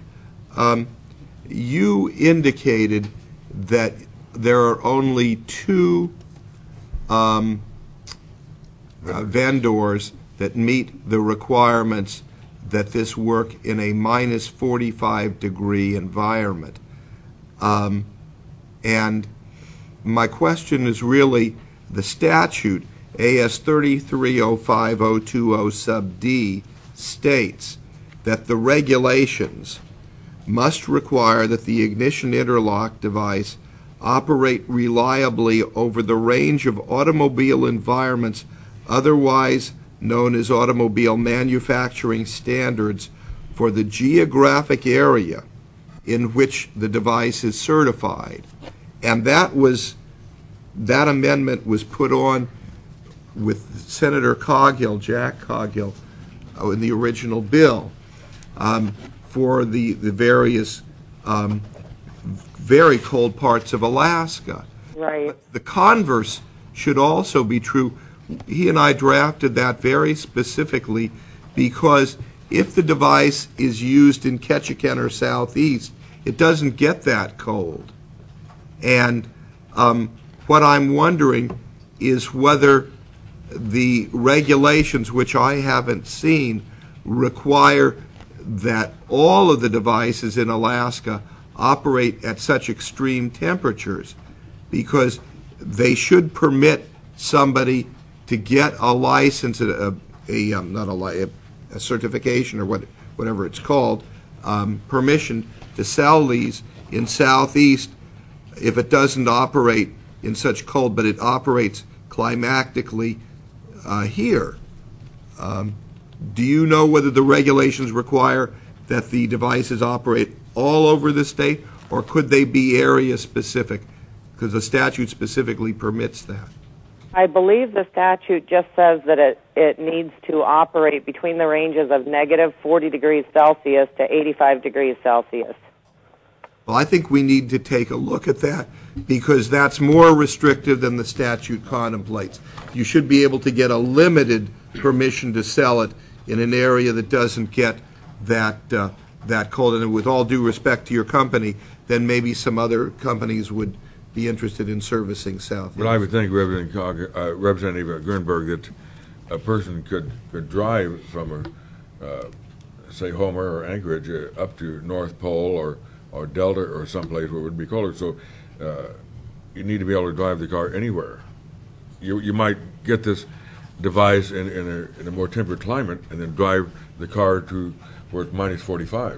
You indicated that there are only 2 vendors that meet the requirements that this work in a minus 45-degree environment. And my question is really the statute, AS 3305.020 sub D, states that the regulations must require that the ignition interlock device operate reliably over the range of automobile environments otherwise known as automobile manufacturing standards for the geographic area in which the device is certified. And that amendment was put on with Senator Coghill, Jack Coghill, in the original bill for the various very cold parts of Alaska. Right. But the converse should also be true. He and I drafted that very specifically because if the device is used in Ketchikan or Southeast, it doesn't get that cold. And what I'm wondering is whether the regulations, which I haven't seen, require that all of the devices in Alaska operate at such extreme temperatures, because they should permit somebody to get a license, a certification or whatever it's called, permission to sell these in Southeast if it doesn't operate in such cold, but it operates climactically here. Do you know whether the regulations require that the devices operate all over the state, or could they be area specific? Because the statute specifically permits that. I believe the statute just says that it needs to operate between the ranges of negative 40 degrees Celsius to 85 degrees Celsius. Well, I think we need to take a look at that, because that's more restrictive than the statute contemplates. You should be able to get a limited permission to sell it in an area that doesn't get that cold. And with all due respect to your company, then maybe some other companies would be interested in servicing South. But I would think, Representative Grunberg, that a person could drive from, say, Homer or Anchorage up to North Pole or Delta or someplace where it would be colder. So you need to be able to drive the car anywhere. You might get this device in a more temperate climate and then drive the car to where it's minus 45.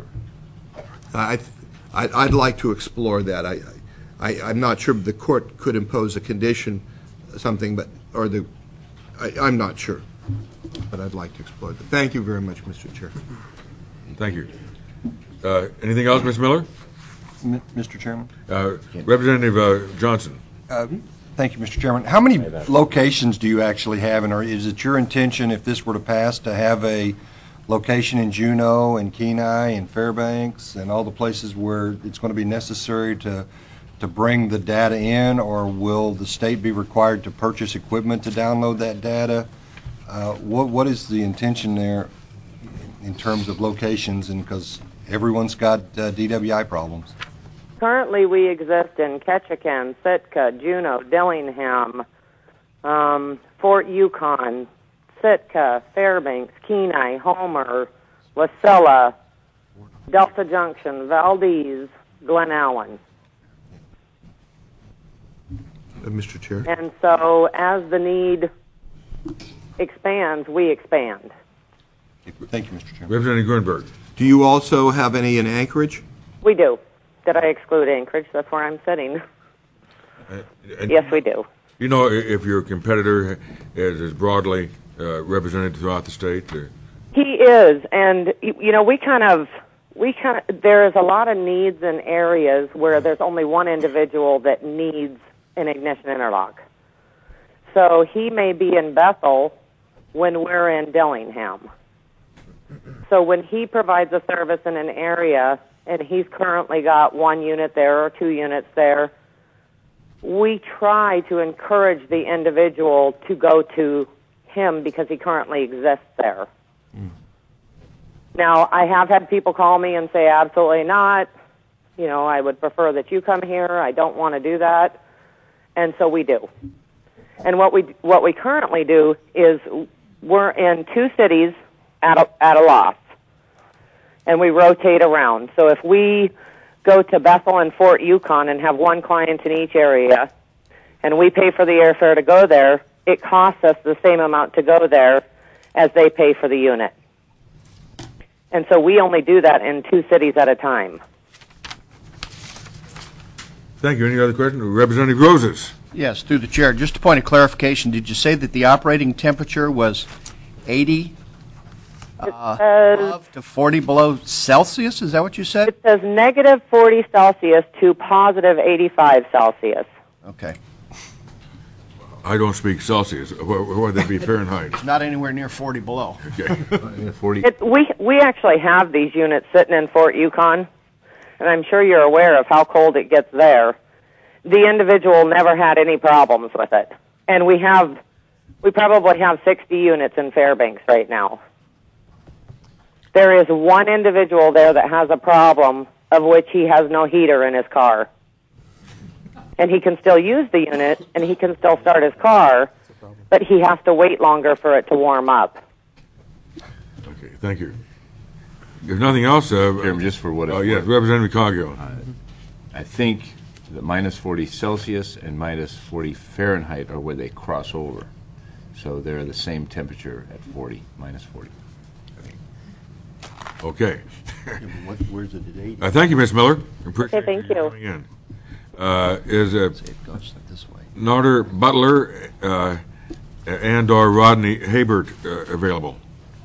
I'd like to explore that. I'm not sure the court could impose a condition, something, but I'm not sure. but I'd like to explore that. Thank you very much, Mr. Chair. Thank you. Anything else, Ms. Miller? Mr. Chairman? Representative Johnson. Thank you, Mr. Chairman. How many locations do you actually have, and is it your intention, if this were to pass, to have a location in Juneau and Kenai and Fairbanks and all the places where it's going to be necessary to bring the data in, or will the state be required to purchase equipment to download that data? What is the intention there in terms of locations, and because everyone's got DWI problems? Currently, we exist in Ketchikan, Sitka, Juneau, Dillingham, Fort Yukon, Sitka, Fairbanks, Kenai, Homer, Wasilla, Delta Junction, Valdez, Glen Allen. Mr. Chair. And so as the need expands, we expand. Thank you, Mr. Chairman. Representative Grunberg. Do you also have any in Anchorage? We do. Did I exclude Anchorage? That's where I'm sitting. Yes, we do. You know, if your competitor is broadly represented throughout the state? He is, and you know, we kind of there is a lot of needs in areas where there's only one individual that needs an ignition interlock. So he may be in Bethel when we're in Dillingham. So when he provides a service in an area and he's currently got 1 unit there or 2 units there, we try to encourage the individual to go to him because he currently exists there. Now, I have had people call me and say, absolutely not. You know, I would prefer that you come here. I don't want to do that. And so we do. And what we currently do is we're in 2 cities at a loft, and we rotate around. So if we go to Bethel and Fort Yukon and have 1 client in each area, and we pay for the airfare to go there, it costs us the same amount to go there as they pay for the unit. And so we only do that in 2 cities at a time. Thank you. Any other questions? Representative Roses. Yes, through the chair. Just a point of clarification, did you say that the operating temperature was 80 above to 40 below Celsius? Is that what you said? It says negative 40 Celsius to positive 85 Celsius. Okay. I don't speak Celsius. What would that be, Fahrenheit? It's not anywhere near 40 below. Okay. 40. We actually have these units sitting in Fort Yukon, and I'm sure you're aware of how cold it gets there. The individual never had any problems with it. And we probably have 60 units in Fairbanks right now. There is 1 individual there that has a problem of which he has no heater in his car. And he can still use the unit, and he can still start his car, but he has to wait longer for it to warm up. Okay, thank you. If nothing else, just for what it's yes, worth. Representative Coghill. I think that minus 40 Celsius and minus 40 Fahrenheit are where they cross over. So they're the same temperature at 40, minus 40. Okay. Where's it at 80? Thank you, Ms. Miller. Appreciate thank you. coming in. Is It goes this way. Narder Butler and/or Rodney Habert available?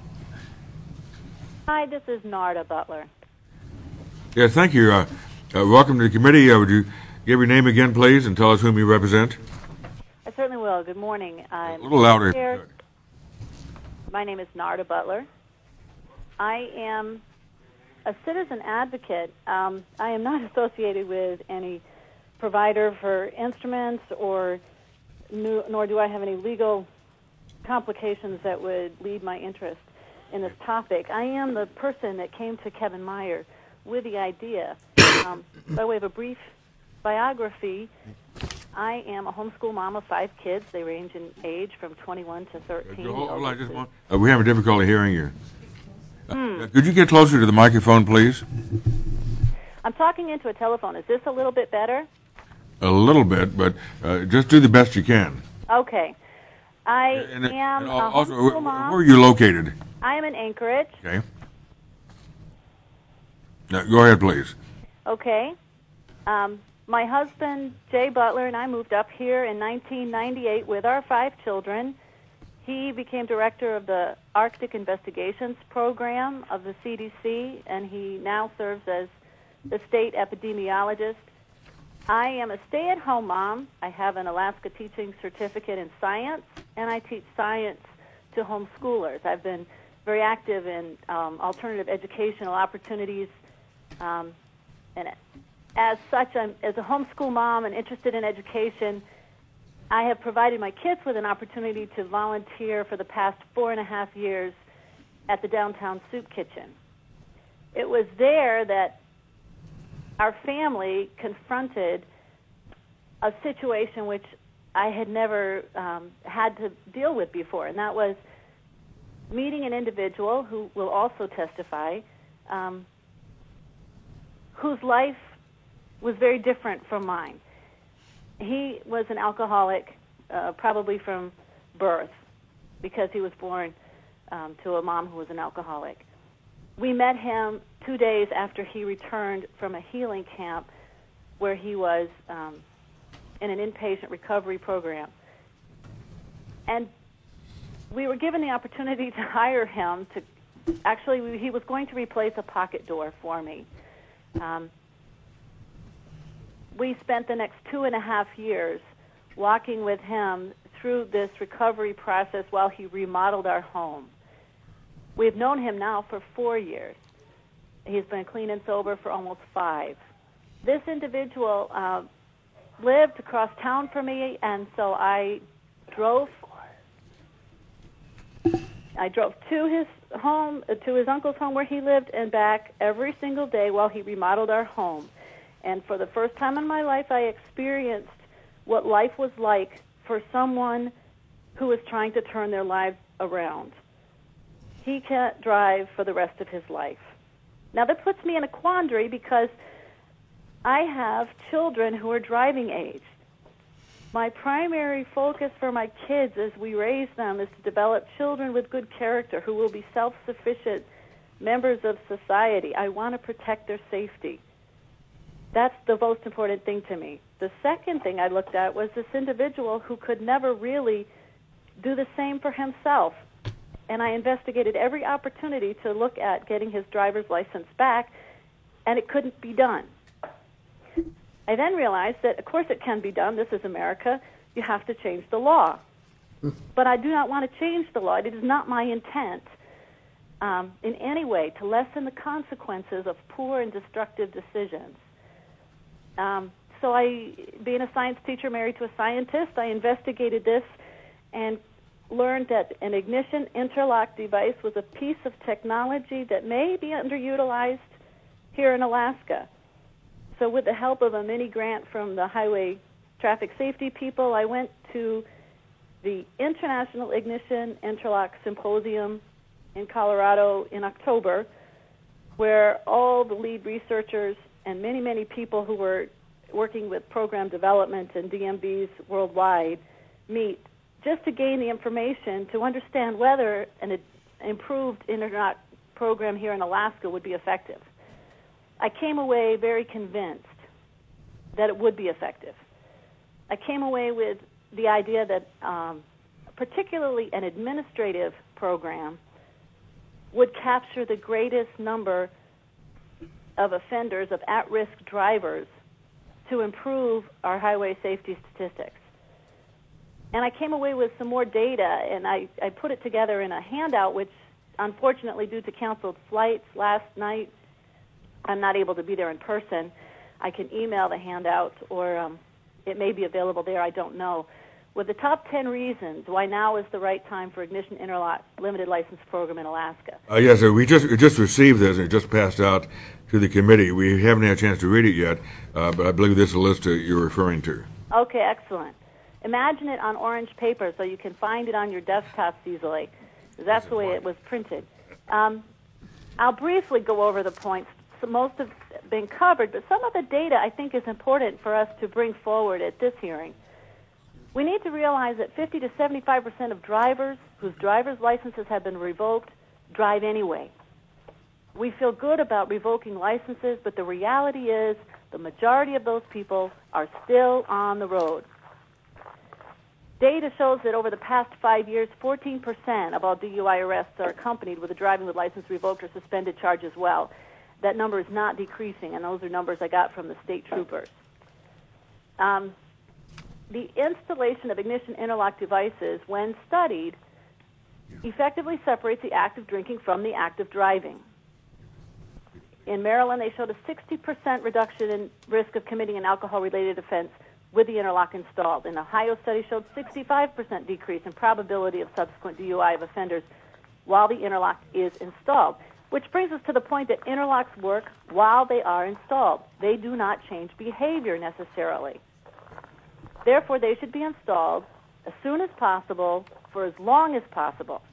Hi, this is Narda Butler. Yes, thank you. Welcome to the committee. Would you give your name again, please, and tell us whom you represent? I certainly will. Good morning. A little louder. Here. My name is Narda Butler. I am a citizen advocate. I am not associated with any provider for instruments, nor do I have any legal complications that would lead my interest in this topic. I am the person that came to Kevin Meyer with the idea. By way of a brief biography, I am a homeschool mom of 5 kids. They range in age from 21 to 13. Hold on, just one. We're having difficulty hearing you. Could you get closer to the microphone, please? I'm talking into a telephone. Is this a little bit better? A little bit, but just do the best you can. Okay. I am a also, homeschool mom. where are you located? I am in Anchorage. Okay. Now, go ahead, please. Okay. My husband, Jay Butler, and I moved up here in 1998 with our 5 children, He became director of the Arctic Investigations Program of the CDC, and he now serves as the state epidemiologist. I am a stay-at-home mom. I have an Alaska teaching certificate in science, and I teach science to homeschoolers. I've been very active in alternative educational opportunities, and as such, as a homeschool mom and interested in education, I have provided my kids with an opportunity to volunteer for the past 4.5 years at the Downtown Soup Kitchen. It was there that our family confronted a situation which I had never had to deal with before, and that was meeting an individual who will also testify, whose life was very different from mine. He was an alcoholic, probably from birth, because he was born to a mom who was an alcoholic. We met him 2 days after he returned from a healing camp where he was in an inpatient recovery program. And we were given the opportunity to hire him to, actually, he was going to replace a pocket door for me. We spent the next 2.5 years walking with him through this recovery process while he remodeled our home. We've known him now for 4 years. He's been clean and sober for almost 5. This individual lived across town from me, and so I drove to his home, to his uncle's home where he lived, and back every single day while he remodeled our home. And for the first time in my life, I experienced what life was like for someone who was trying to turn their lives around. He can't drive for the rest of his life. Now, that puts me in a quandary because I have children who are driving age. My primary focus for my kids as we raise them is to develop children with good character who will be self-sufficient members of society. I want to protect their safety. That's the most important thing to me. The second thing I looked at was this individual who could never really do the same for himself. And I investigated every opportunity to look at getting his driver's license back, and it couldn't be done. I then realized that, of course, it can be done. This is America. You have to change the law. But I do not want to change the law. It is not my intent in any way to lessen the consequences of poor and destructive decisions. So I, being a science teacher married to a scientist, I investigated this and learned that an ignition interlock device was a piece of technology that may be underutilized here in Alaska. So with the help of a mini grant from the Highway Traffic Safety people, I went to the International Ignition Interlock Symposium in Colorado in October, where all the lead researchers and many, many people who were working with program development and DMVs worldwide meet just to gain the information to understand whether an improved interlock program here in Alaska would be effective. I came away very convinced that it would be effective. I came away with the idea that particularly an administrative program would capture the greatest number of offenders, of at-risk drivers, to improve our highway safety statistics. And I came away with some more data, and I put it together in a handout, which unfortunately, due to canceled flights last night, I'm not able to be there in person. I can email the handout, or it may be available there, I don't know, with the top 10 reasons why now is the right time for Ignition Interlock Limited License Program in Alaska. Yes, we just received this, and it just passed out to the committee. We haven't had a chance to read it yet, but I believe this is the list you're referring to. Okay, excellent. Imagine it on orange paper so you can find it on your desktops easily. That's the way it was printed. I'll briefly go over the points. So most have been covered, but some of the data I think is important for us to bring forward at this hearing. We need to realize that 50 to 75% of drivers whose driver's licenses have been revoked drive anyway. We feel good about revoking licenses, but the reality is the majority of those people are still on the road. Data shows that over the past 5 years, 14% of all DUI arrests are accompanied with a driving with license revoked or suspended charge as well. That number is not decreasing, and those are numbers I got from the state troopers. The installation of ignition interlock devices, when studied, effectively separates the act of drinking from the act of driving. In Maryland, they showed a 60% reduction in risk of committing an alcohol-related offense with the interlock installed. An Ohio study showed 65% decrease in probability of subsequent DUI of offenders while the interlock is installed, which brings us to the point that interlocks work while they are installed. They do not change behavior necessarily. Therefore, they should be installed as soon as possible for as long as possible.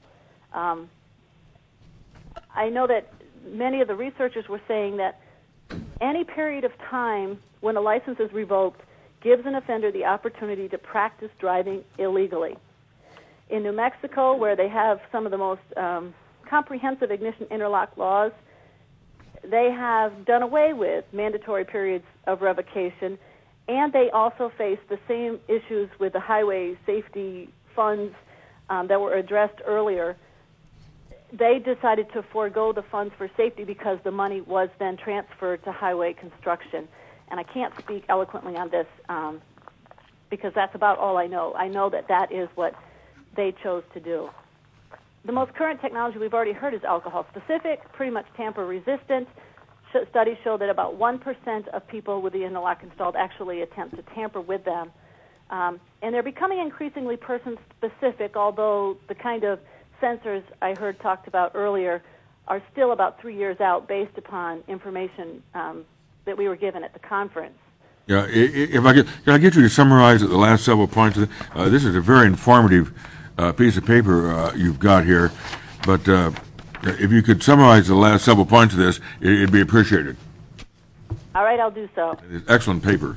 I know that many of the researchers were saying that any period of time when a license is revoked gives an offender the opportunity to practice driving illegally. In New Mexico, where they have some of the most comprehensive ignition interlock laws, they have done away with mandatory periods of revocation, and they also face the same issues with the highway safety funds that were addressed earlier. They decided to forego the funds for safety because the money was then transferred to highway construction. And I can't speak eloquently on this because that's about all I know. I know that that is what they chose to do. The most current technology we've already heard is alcohol-specific, pretty much tamper-resistant. Studies show that about 1% of people with the interlock installed actually attempt to tamper with them. And they're becoming increasingly person-specific, although the kind of sensors I heard talked about earlier are still about 3 years out based upon information that we were given at the conference. Yeah, if I can I get you to summarize the last several points? This is a very informative piece of paper you've got here, but if you could summarize the last several points of this, it'd be appreciated. All right, I'll do so. It's excellent paper.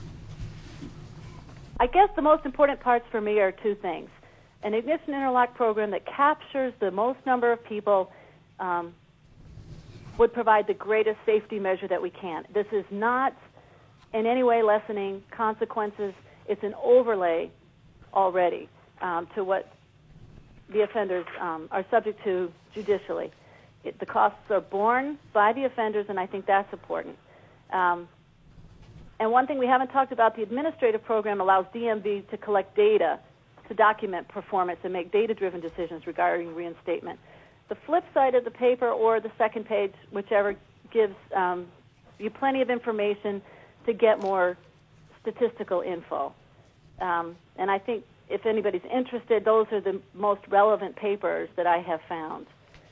I guess the most important parts for me are two things. An ignition interlock program that captures the most number of people would provide the greatest safety measure that we can. This is not in any way lessening consequences. It's an overlay already to what the offenders are subject to judicially. The costs are borne by the offenders, and I think that's important. And one thing we haven't talked about, the administrative program allows DMV to collect data to document performance and make data-driven decisions regarding reinstatement. The flip side of the paper, or the second page, whichever, gives you plenty of information to get more statistical info. And I think if anybody's interested, those are the most relevant papers that I have found.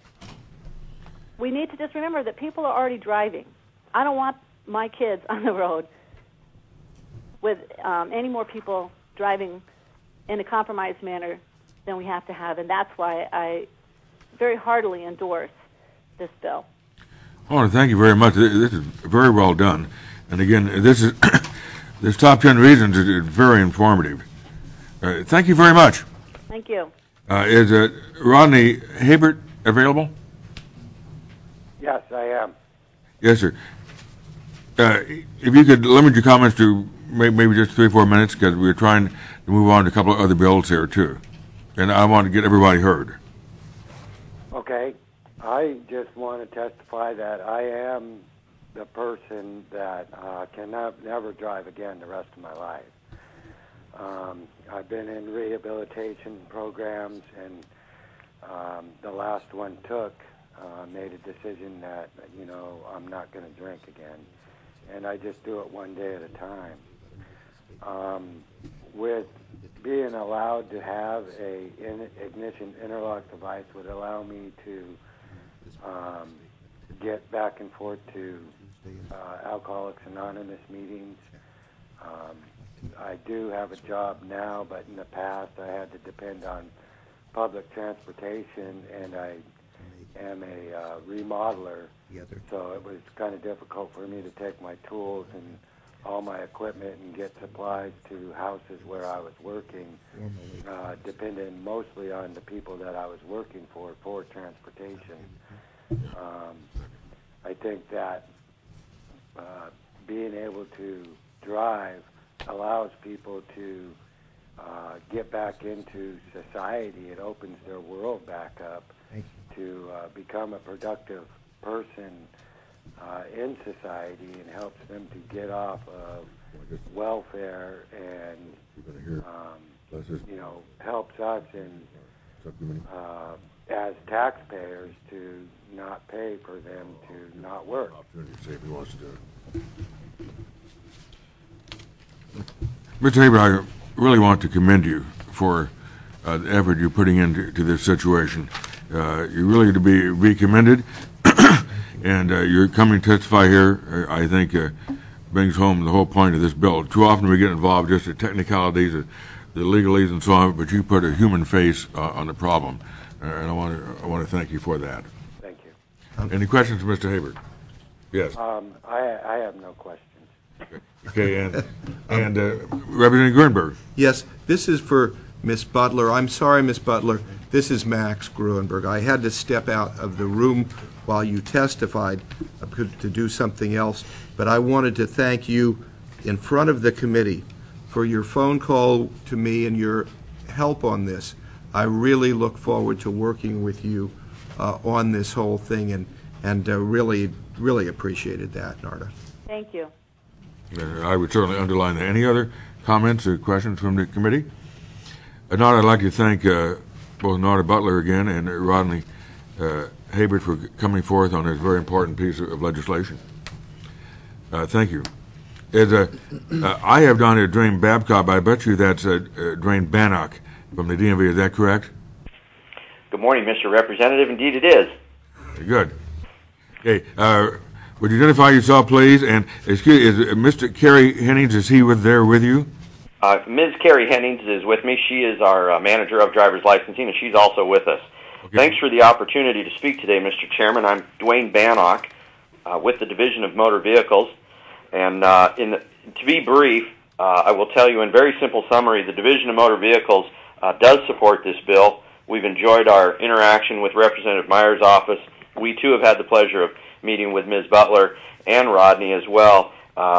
We need to just remember that people are already driving. I don't want my kids on the road with any more people driving in a compromised manner than we have to have, and that's why I very heartily endorse this bill. I want to thank you very much. This is very well done. And again, this is this top 10 reasons is very informative. Thank you very much. Thank you. Is Rodney Habert available? Yes, I am. Yes, sir. If you could limit your comments to maybe just 3 or 4 minutes, because we're trying to move on to a couple of other bills here, too. And I want to get everybody heard. Okay. I just want to testify that I am the person that can never drive again the rest of my life. I've been in rehabilitation programs, and the last one made a decision that, I'm not going to drink again. And I just do it one day at a time. With being allowed to have a ignition interlock device would allow me to get back and forth to Alcoholics Anonymous meetings. I do have a job now, but in the past I had to depend on public transportation, and I am a remodeler, so it was kind of difficult for me to take my tools and all my equipment and get supplies to houses where I was working, depending mostly on the people that I was working for transportation. I think that being able to drive allows people to get back into society. It opens their world back up to become a productive person in society, and helps them to get off of welfare, and helps us as taxpayers to not pay for them to not work. Mr. Haber, I really want to commend you for the effort you're putting into this situation. You're really to be commended, and your coming to testify here, I think, brings home the whole point of this bill. Too often we get involved just the technicalities, the legalese, and so on, but you put a human face on the problem, and I want to thank you for that. Thank you. Any questions for Mr. Haber? Yes. I have no questions. Okay, and Representative Gruenberg. Yes, this is for Ms. Butler. I'm sorry, Ms. Butler. This is Max Gruenberg. I had to step out of the room while you testified to do something else, but I wanted to thank you in front of the committee for your phone call to me and your help on this. I really look forward to working with you on this whole thing, and really appreciated that, Narda. Thank you. I would certainly underline that. Any other comments or questions from the committee? Narda, I'd like to thank both Narda Butler again and Rodney Habert for coming forth on this very important piece of legislation. Thank you. I have down here Dwayne Babcock, but I bet you that's Dwayne Bannock from the DMV. Is that correct? Good morning, Mr. Representative. Indeed it is. Good. Okay. Would you identify yourself, please? And excuse, is Mr. Kerry Hennings, is he there with you? Ms. Carrie Hennings is with me. She is our manager of driver's licensing, and she's also with us. Okay. Thanks for the opportunity to speak today, Mr. Chairman. I'm Dwayne Bannock with the Division of Motor Vehicles. And to be brief, I will tell you in very simple summary, the Division of Motor Vehicles does support this bill. We've enjoyed our interaction with Representative Meyer's office. We, too, have had the pleasure of meeting with Ms. Butler and Rodney as well,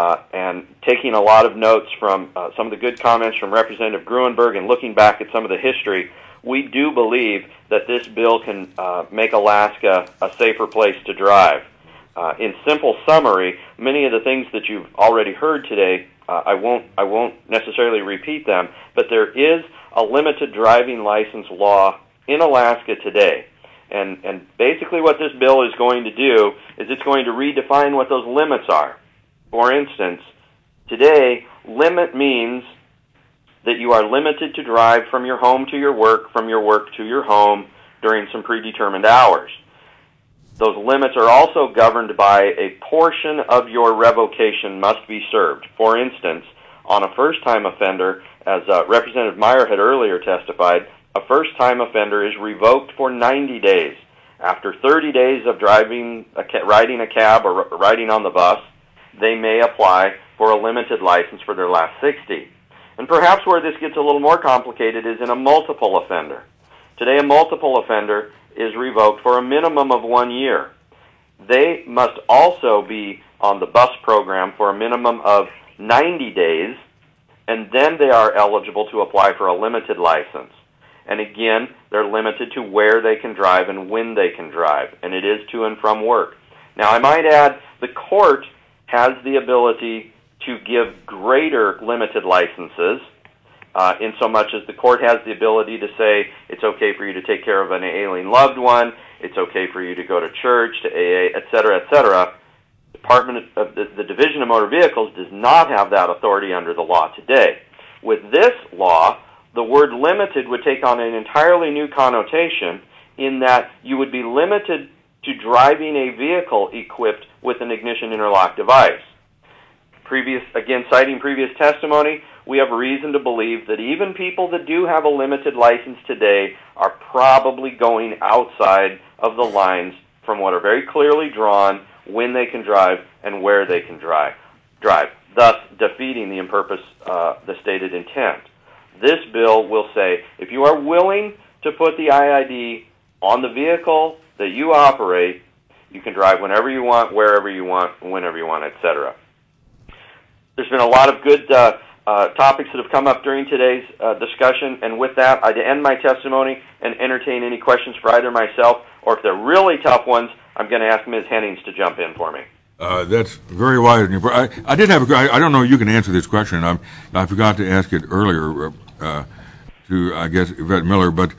and taking a lot of notes from some of the good comments from Representative Gruenberg and looking back at some of the history. We do believe that this bill can make Alaska a safer place to drive. In simple summary, many of the things that you've already heard today, I won't necessarily repeat them, but there is a limited driving license law in Alaska today. And basically what this bill is going to do is it's going to redefine what those limits are. For instance, today, limit means that you are limited to drive from your home to your work, from your work to your home during some predetermined hours. Those limits are also governed by a portion of your revocation must be served. For instance, on a first-time offender, as Representative Meyer had earlier testified, a first-time offender is revoked for 90 days. After 30 days of riding a cab or riding on the bus, they may apply for a limited license for their last 60. And perhaps where this gets a little more complicated is in a multiple offender. Today, a multiple offender is revoked for a minimum of 1 year. They must also be on the bus program for a minimum of 90 days, and then they are eligible to apply for a limited license. And again, they're limited to where they can drive and when they can drive, and it is to and from work. Now, I might add, the court has the ability to give greater limited licenses, in so much as the court has the ability to say it's okay for you to take care of an ailing loved one, it's okay for you to go to church, to AA, et cetera, the Division of Motor Vehicles does not have that authority under the law today. With this law, the word limited would take on an entirely new connotation in that you would be limited to driving a vehicle equipped with an ignition interlock device. Again, citing previous testimony, we have reason to believe that even people that do have a limited license today are probably going outside of the lines from what are very clearly drawn when they can drive and where they can drive, thus defeating the stated intent. This bill will say, if you are willing to put the IID on the vehicle that you operate, you can drive whenever you want, wherever you want, whenever you want, etc. There's been a lot of good topics that have come up during today's discussion. And with that, I'd end my testimony and entertain any questions for either myself, or if they're really tough ones, I'm going to ask Ms. Hennings to jump in for me. That's very wise. I did have I don't know if you can answer this question. I forgot to ask it earlier to, I guess, Yvette Miller, but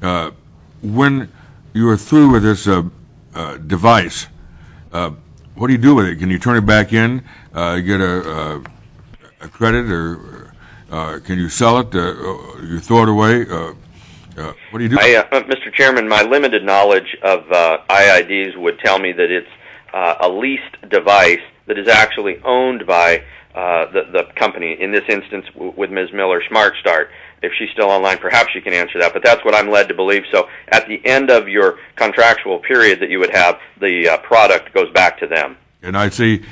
when you are through with this device, what do you do with it? Can you turn it back in, get a credit, or can you sell it? You throw it away? What do you do? Mr. Chairman, my limited knowledge of IIDs would tell me that it's a leased device that is actually owned by the company, in this instance with Ms. Miller, Smart Start. If she's still online, perhaps she can answer that, but that's what I'm led to believe. So at the end of your contractual period that you would have, the product goes back to them. And I see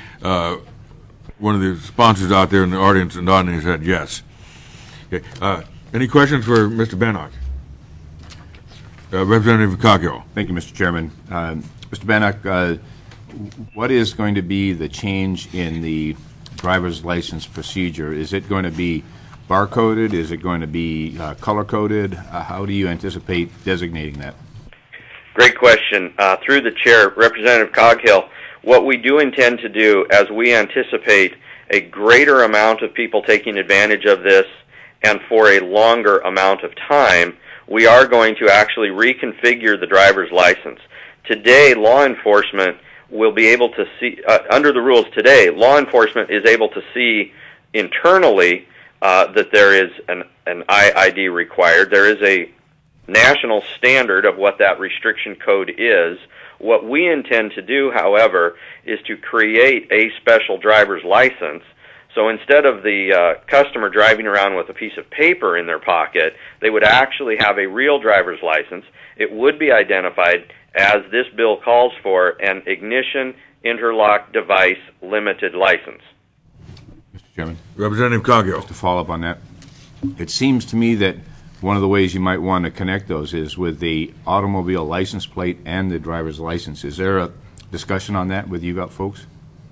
one of the sponsors out there in the audience nodding his head yes. Okay. Any questions for Mr. Bannock? Representative Coghill. Thank you, Mr. Chairman. Mr. Bannock, what is going to be the change in the driver's license procedure? Is it going to be bar-coded? Is it going to be color-coded? How do you anticipate designating that? Great question. Through the chair, Representative Coghill, what we do intend to do, as we anticipate a greater amount of people taking advantage of this and for a longer amount of time, we are going to actually reconfigure the driver's license. Today, law enforcement will be able to see, under the rules today, law enforcement is able to see internally that there is an IID required. There is a national standard of what that restriction code is. What we intend to do, however, is to create a special driver's license. So instead of the customer driving around with a piece of paper in their pocket, they would actually have a real driver's license. It would be identified as this bill calls for, an ignition interlock device limited license. Mr. Chairman. Representative Coghill. Just to follow up on that, it seems to me that one of the ways you might want to connect those is with the automobile license plate and the driver's license. Is there a discussion on that with you folks?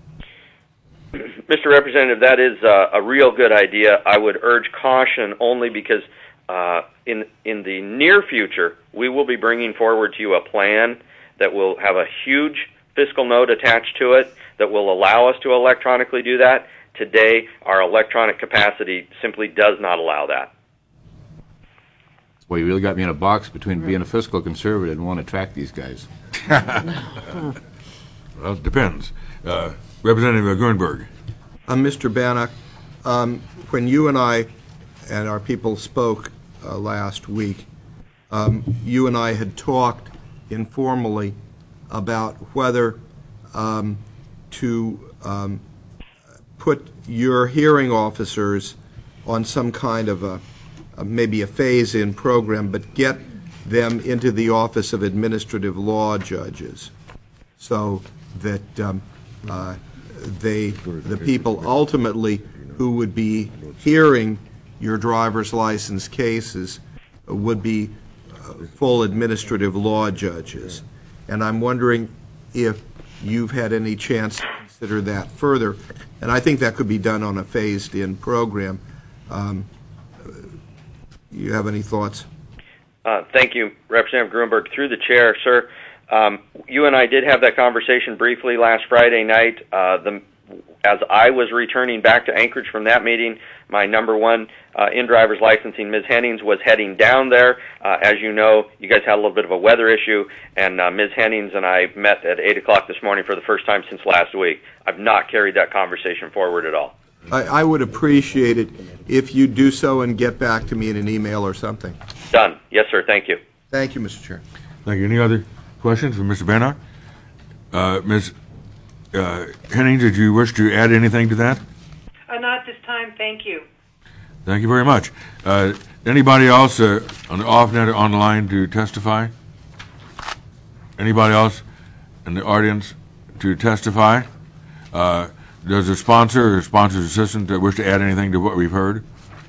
Mr. Representative, that is a real good idea. I would urge caution only because in the near future, we will be bringing forward to you a plan that will have a huge fiscal note attached to it that will allow us to electronically do that. Today, our electronic capacity simply does not allow that. Well, you really got me in a box between being a fiscal conservative and want to track these guys. Well, it depends. Representative Gernberg. Mr. Bannock, when you and I and our people spoke last week, you and I had talked informally about whether to put your hearing officers on some kind of maybe a phase-in program, but get them into the Office of Administrative Law Judges so that the people ultimately who would be hearing your driver's license cases would be full administrative law judges. And I'm wondering if you've had any chance to consider that further. And I think that could be done on a phased-in program. You have any thoughts? Thank you, Representative Grunberg. Through the chair, sir, you and I did have that conversation briefly last Friday night. As I was returning back to Anchorage from that meeting, my number one in driver's licensing, Ms. Hennings, was heading down there. As you know, you guys had a little bit of a weather issue, and Ms. Hennings and I met at 8 o'clock this morning for the first time since last week. I've not carried that conversation forward at all. I would appreciate it if you do so and get back to me in an email or something. Done. Yes, sir. Thank you. Thank you, Mr. Chair. Thank you. Any other questions for Mr. Bannock? Ms. Hennings, did you wish to add anything to that? Not this time, thank you. Thank you very much. Anybody else on the off-net or online to testify? Anybody else in the audience to testify? Does the sponsor or sponsor's assistant wish to add anything to what we've heard?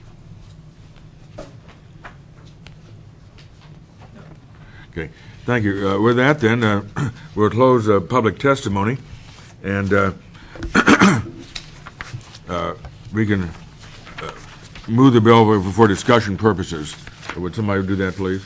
Okay, thank you. With that, then, we'll close public testimony, and we can move the bill for discussion purposes. Would somebody do that, please?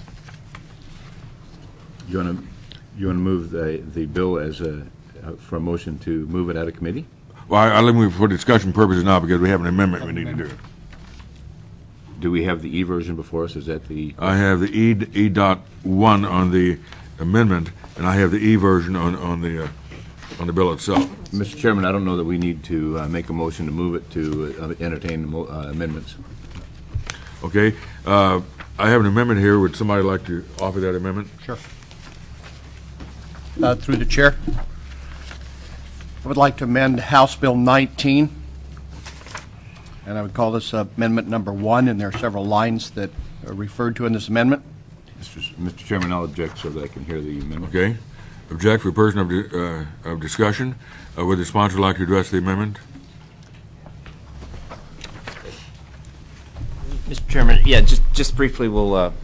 You want to move the bill as for a motion to move it out of committee? Well, I'll move for discussion purposes now because we have an amendment we need to do. Do we have the E version before us? Is that the? I have the E.1 on the amendment, and I have the E version on the bill itself. Mr. Chairman, I don't know that we need to make a motion to move it to entertain amendments. Okay. I have an amendment here. Would somebody like to offer that amendment? Sure. Through the chair, I would like to amend House Bill 19, and I would call this amendment number 1, and there are several lines that are referred to in this amendment. Mr. Chairman, I'll object so that I can hear the amendment. Okay. Object for person of discussion. Would the sponsor like to address the amendment? Mr. Chairman, yeah, just briefly, we'll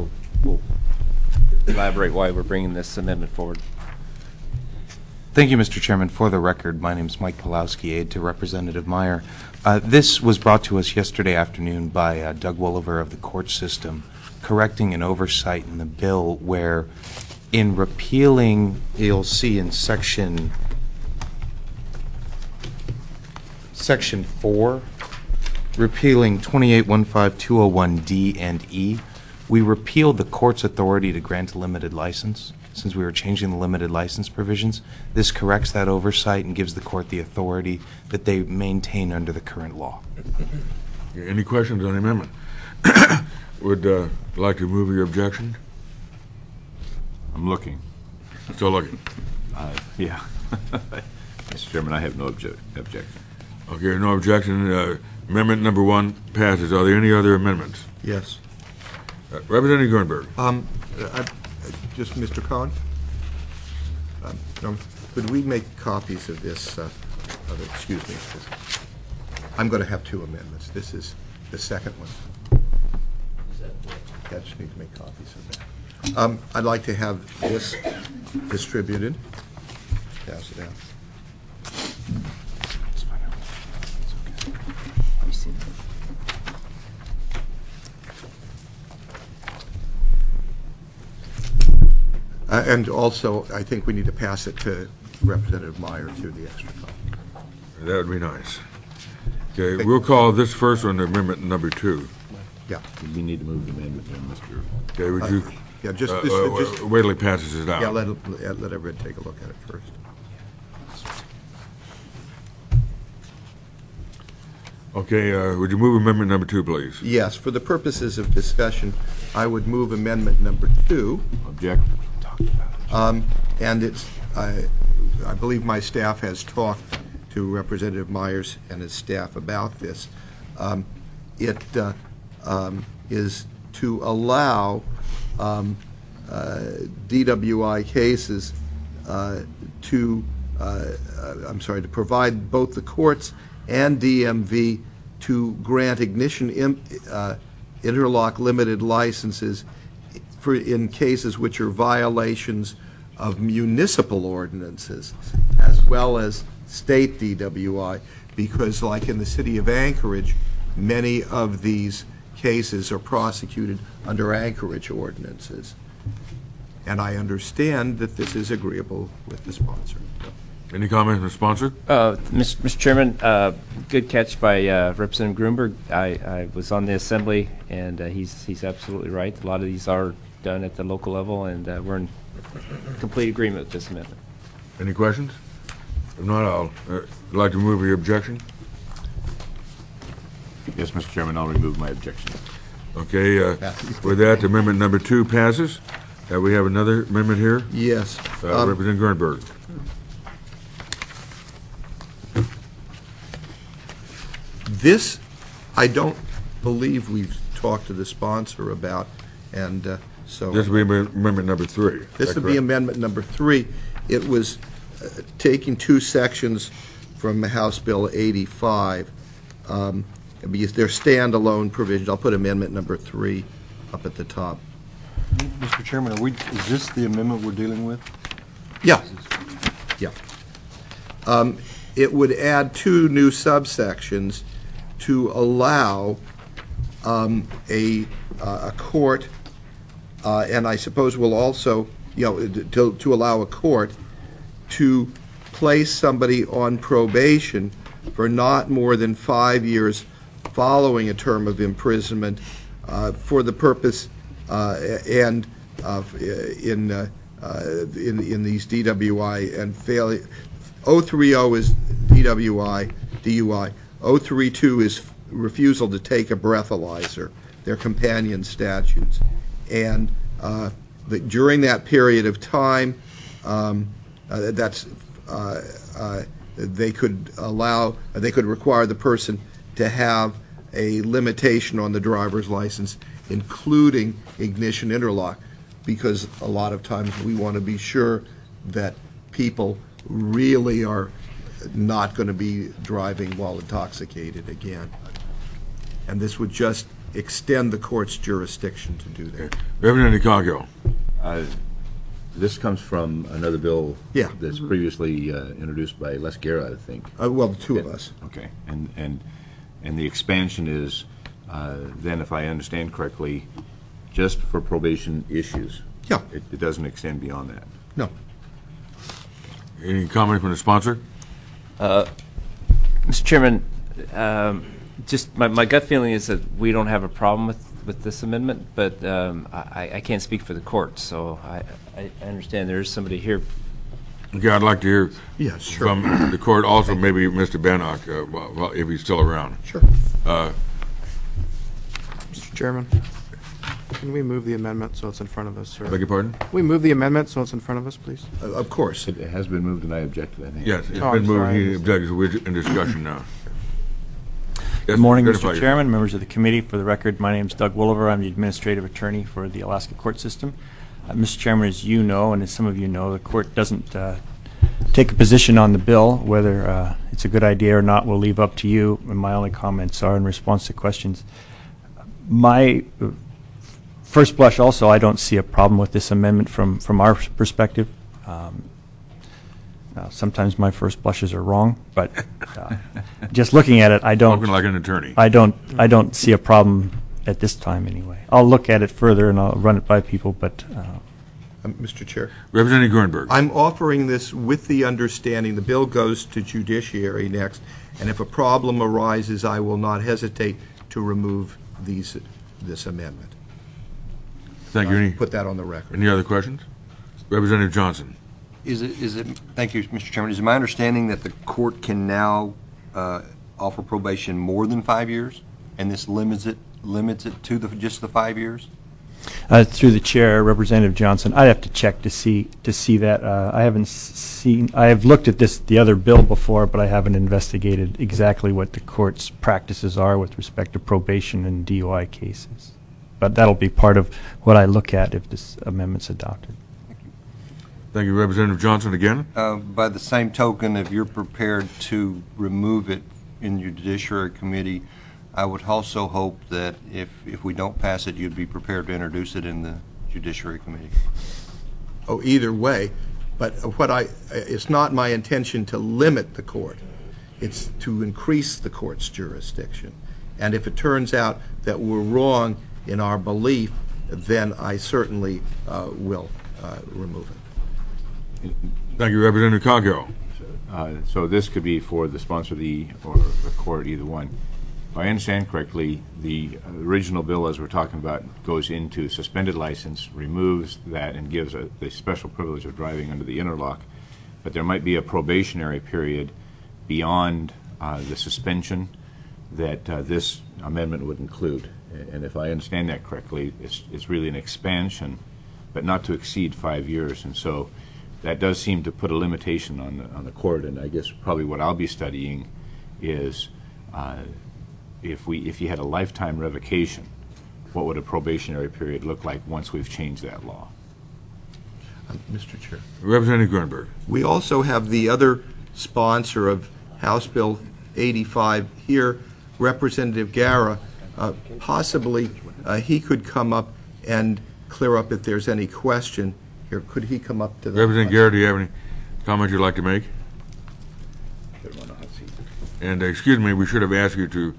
elaborate why we're bringing this amendment forward. Thank you, Mr. Chairman. For the record, my name is Mike Pulowski, aide to Representative Meyer. This was brought to us yesterday afternoon by Doug Wolliver of the court system, correcting an oversight in the bill where, in repealing, you'll see in section 4, repealing 2815201D and E, we repealed the court's authority to grant a limited license. Since we were changing the limited license provisions, this corrects that oversight and gives the court the authority that they maintain under the current law. Any questions on the amendment? Would like to move your objection? I'm looking. Still looking? Yeah. Mr. Chairman, I have no objection. Okay, no objection. Amendment number 1 passes. Are there any other amendments? Yes. Representative Gernberg. Just Mr. Cohen, could we make copies of this? Excuse me. I'm going to have 2 amendments. This is the second one. I just need to make copies of that. I'd like to have this distributed. Pass it out. And also, I think we need to pass it to Representative Meyer, too, the extra copy. That would be nice. Okay, we'll call this first one amendment number 2. Yeah. We need to move the amendment then, Mr. Okay, would you? Yeah, just wait till he passes it out. Yeah, let everyone take a look at it first. Okay, would you move amendment number 2, please? Yes, for the purposes of discussion, I would move amendment number 2. Object. And it's, I believe my staff has talked to Representative Myers and his staff about this. It is to allow DWI cases to provide both the courts and DMV to grant ignition interlock limited licenses in cases which are violations of municipal ordinances as well as state DWI, because like in the city of Anchorage, many of these cases are prosecuted under Anchorage ordinances. And I understand that this is agreeable with the sponsor. Any comment from the sponsor? Mr. Chairman, good catch by Representative Grunberg. I was on the assembly, and he's absolutely right. A lot of these are done at the local level, and we're in complete agreement with this amendment. Any questions? If not, I'll like to move your objection. Yes, Mr. Chairman, I'll remove my objection. Okay, with that, amendment number 2 passes. We have another amendment here? Yes. Representative Gernberg. This, I don't believe we've talked to the sponsor about, and so... This will be amendment number 3. This would be amendment number 3. It was taking 2 sections from House Bill 85. Because they're standalone provisions. I'll put amendment number 3 up at the top. Mr. Chairman, is this the amendment we're dealing with? Yeah. Yeah. It would add 2 new subsections to allow a court, and I suppose we'll also, to allow a court to place somebody on probation for not more than 5 years following a term of imprisonment for the purpose and in these DWI and failure. 030 is DWI, DUI. 032 is refusal to take a breathalyzer. They're companion statutes. And during that period of time, they could require the person to have a limitation on the driver's license, including ignition interlock, because a lot of times we want to be sure that people really are not going to be driving while intoxicated again. And this would just extend the court's jurisdiction to do that. Representative Coghill. This comes from another bill that's Mm-hmm. previously introduced by Les Guerra, I think. Well, the two of us. Okay. And the expansion is, then, if I understand correctly, just for probation issues. Yeah. It doesn't extend beyond that. No. Any comment from the sponsor? Mr. Chairman, just my gut feeling is that we don't have a problem with this amendment, but I can't speak for the court, so I understand there is somebody here. Okay, I'd like to hear sure. from the court, also maybe Mr. Bannock, well, if he's still around. Sure. Mr. Chairman, can we move the amendment so it's in front of us? Sir? Beg your pardon? Can we move the amendment so it's in front of us, please? Of course. It has been moved, and I objected, I think. Yes, it's Oh, been I'm moved. sorry. He objects. We're in discussion now. Good morning, Identify Mr. yourself. Chairman, members of the committee. For the record, my name is Doug Wolliver. I'm the administrative attorney for the Alaska court system. Mr. Chairman, as you know, and as some of you know, the court doesn't take a position on the bill. Whether it's a good idea or not, we'll leave up to you. And my only comments are in response to questions. My first blush, also, I don't see a problem with this amendment from our perspective. Sometimes my first blushes are wrong, but just looking at it, I don't. Spoken like an attorney. I don't see a problem at this time, anyway. I'll look at it further and I'll run it by people, but. Mr. Chair. Representative Gruenberg. I'm offering this with the understanding the bill goes to judiciary next, and if a problem arises, I will not hesitate to remove this amendment. Thank you. Put that on the record. Any other questions? Representative Johnson. Thank you, Mr. Chairman. Is it my understanding that the court can now offer probation more than 5 years, and this limits it to just the 5 years? Through the chair, Representative Johnson, I'd have to check to see that. I have looked at the other bill before, but I haven't investigated exactly what the court's practices are with respect to probation and DUI cases. But that'll be part of what I look at if this amendment's adopted. Thank you, Representative Johnson, again. By the same token, if you're prepared to remove it in your Judiciary Committee, I would also hope that if we don't pass it, you'd be prepared to introduce it in the Judiciary Committee. Oh, either way, but it's not my intention to limit the court. It's to increase the court's jurisdiction. And if it turns out that we're wrong in our belief, then I certainly will remove it. Thank you, Representative Coghill. So this could be for the sponsor or the court, either one. If I understand correctly, the original bill, as we're talking about, goes into suspended license, removes that, and gives the special privilege of driving under the interlock. But there might be a probationary period beyond the suspension that this amendment would include. And if I understand that correctly, it's really an expansion, but not to exceed 5 years. And so that does seem to put a limitation on the court. And I guess probably what I'll be studying is if you had a lifetime revocation, what would a probationary period look like once we've changed that law? Mr. Chair. Representative Gruenberg. We also have the other sponsor of House Bill 85 here, Representative Guerra. Possibly he could come up and clear up if there's any question here. Could he come up to the Representative Guerra, do you have any comments you'd like to make? And excuse me, we should have asked you to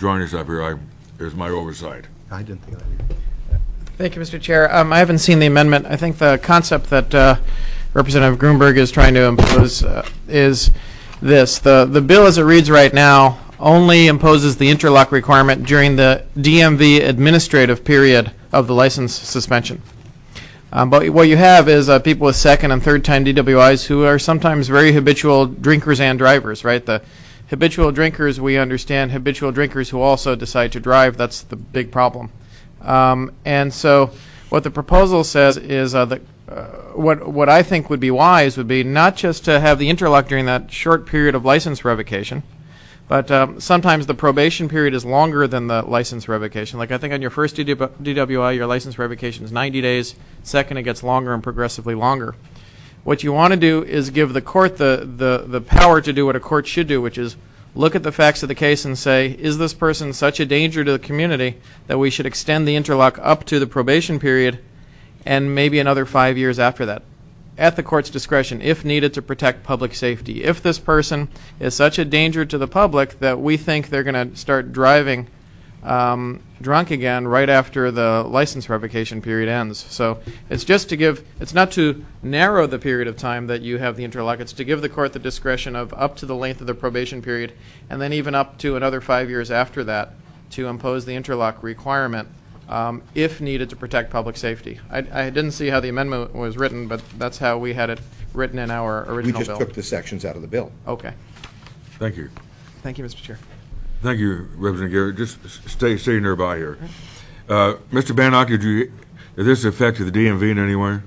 join us up here. It's my oversight. I didn't think I Thank you, Mr. Chair. I haven't seen the amendment. I think the concept that Representative Grunberg is trying to impose is this. The bill as it reads right now only imposes the interlock requirement during the DMV administrative period of the license suspension. But what you have is people with second and third time DWIs who are sometimes very habitual drinkers and drivers, right? The habitual drinkers, we understand habitual drinkers who also decide to drive. That's the big problem. And so what the proposal says is that what I think would be wise would be not just to have the interlock during that short period of license revocation, but sometimes the probation period is longer than the license revocation. Like I think on your first DWI, your license revocation is 90 days. Second, it gets longer and progressively longer. What you want to do is give the court the power to do what a court should do, which is look at the facts of the case and say, is this person such a danger to the community that we should extend the interlock up to the probation period and maybe another 5 years after that, at the court's discretion, if needed to protect public safety. If this person is such a danger to the public that we think they're going to start driving drunk again right after the license revocation period ends. So it's just to give, it's not to narrow the period of time that you have the interlock, it's to give the court the discretion of up to the length of the probation period and then even up to another 5 years after that to impose the interlock requirement if needed to protect public safety. I didn't see how the amendment was written, but that's how we had it written in our original bill. We just took the sections out of the bill. Okay. Thank you. Thank you, Mr. Chair. Thank you, Representative Garrett. Just stay nearby here. Mr. Bannock, did this affect the DMV in any way?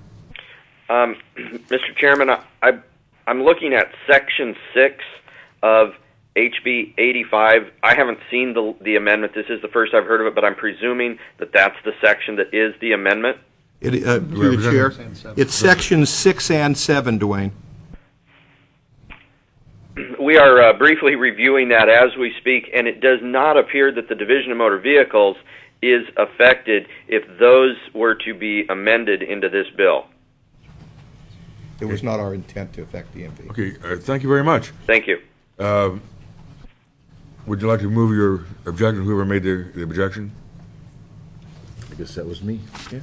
Mr. Chairman, I'm looking at Section 6 of HB 85. I haven't seen the amendment. This is the first I've heard of it, but I'm presuming that that's the section that is the amendment. Through the chair, it's Sections 6 and 7, Dwayne. We are briefly reviewing that as we speak, and it does not appear that the Division of Motor Vehicles is affected if those were to be amended into this bill. It was not our intent to affect the DMV. Okay, thank you very much. Thank you. Would you like to move your objection, whoever made the objection? I guess that was me. Yeah.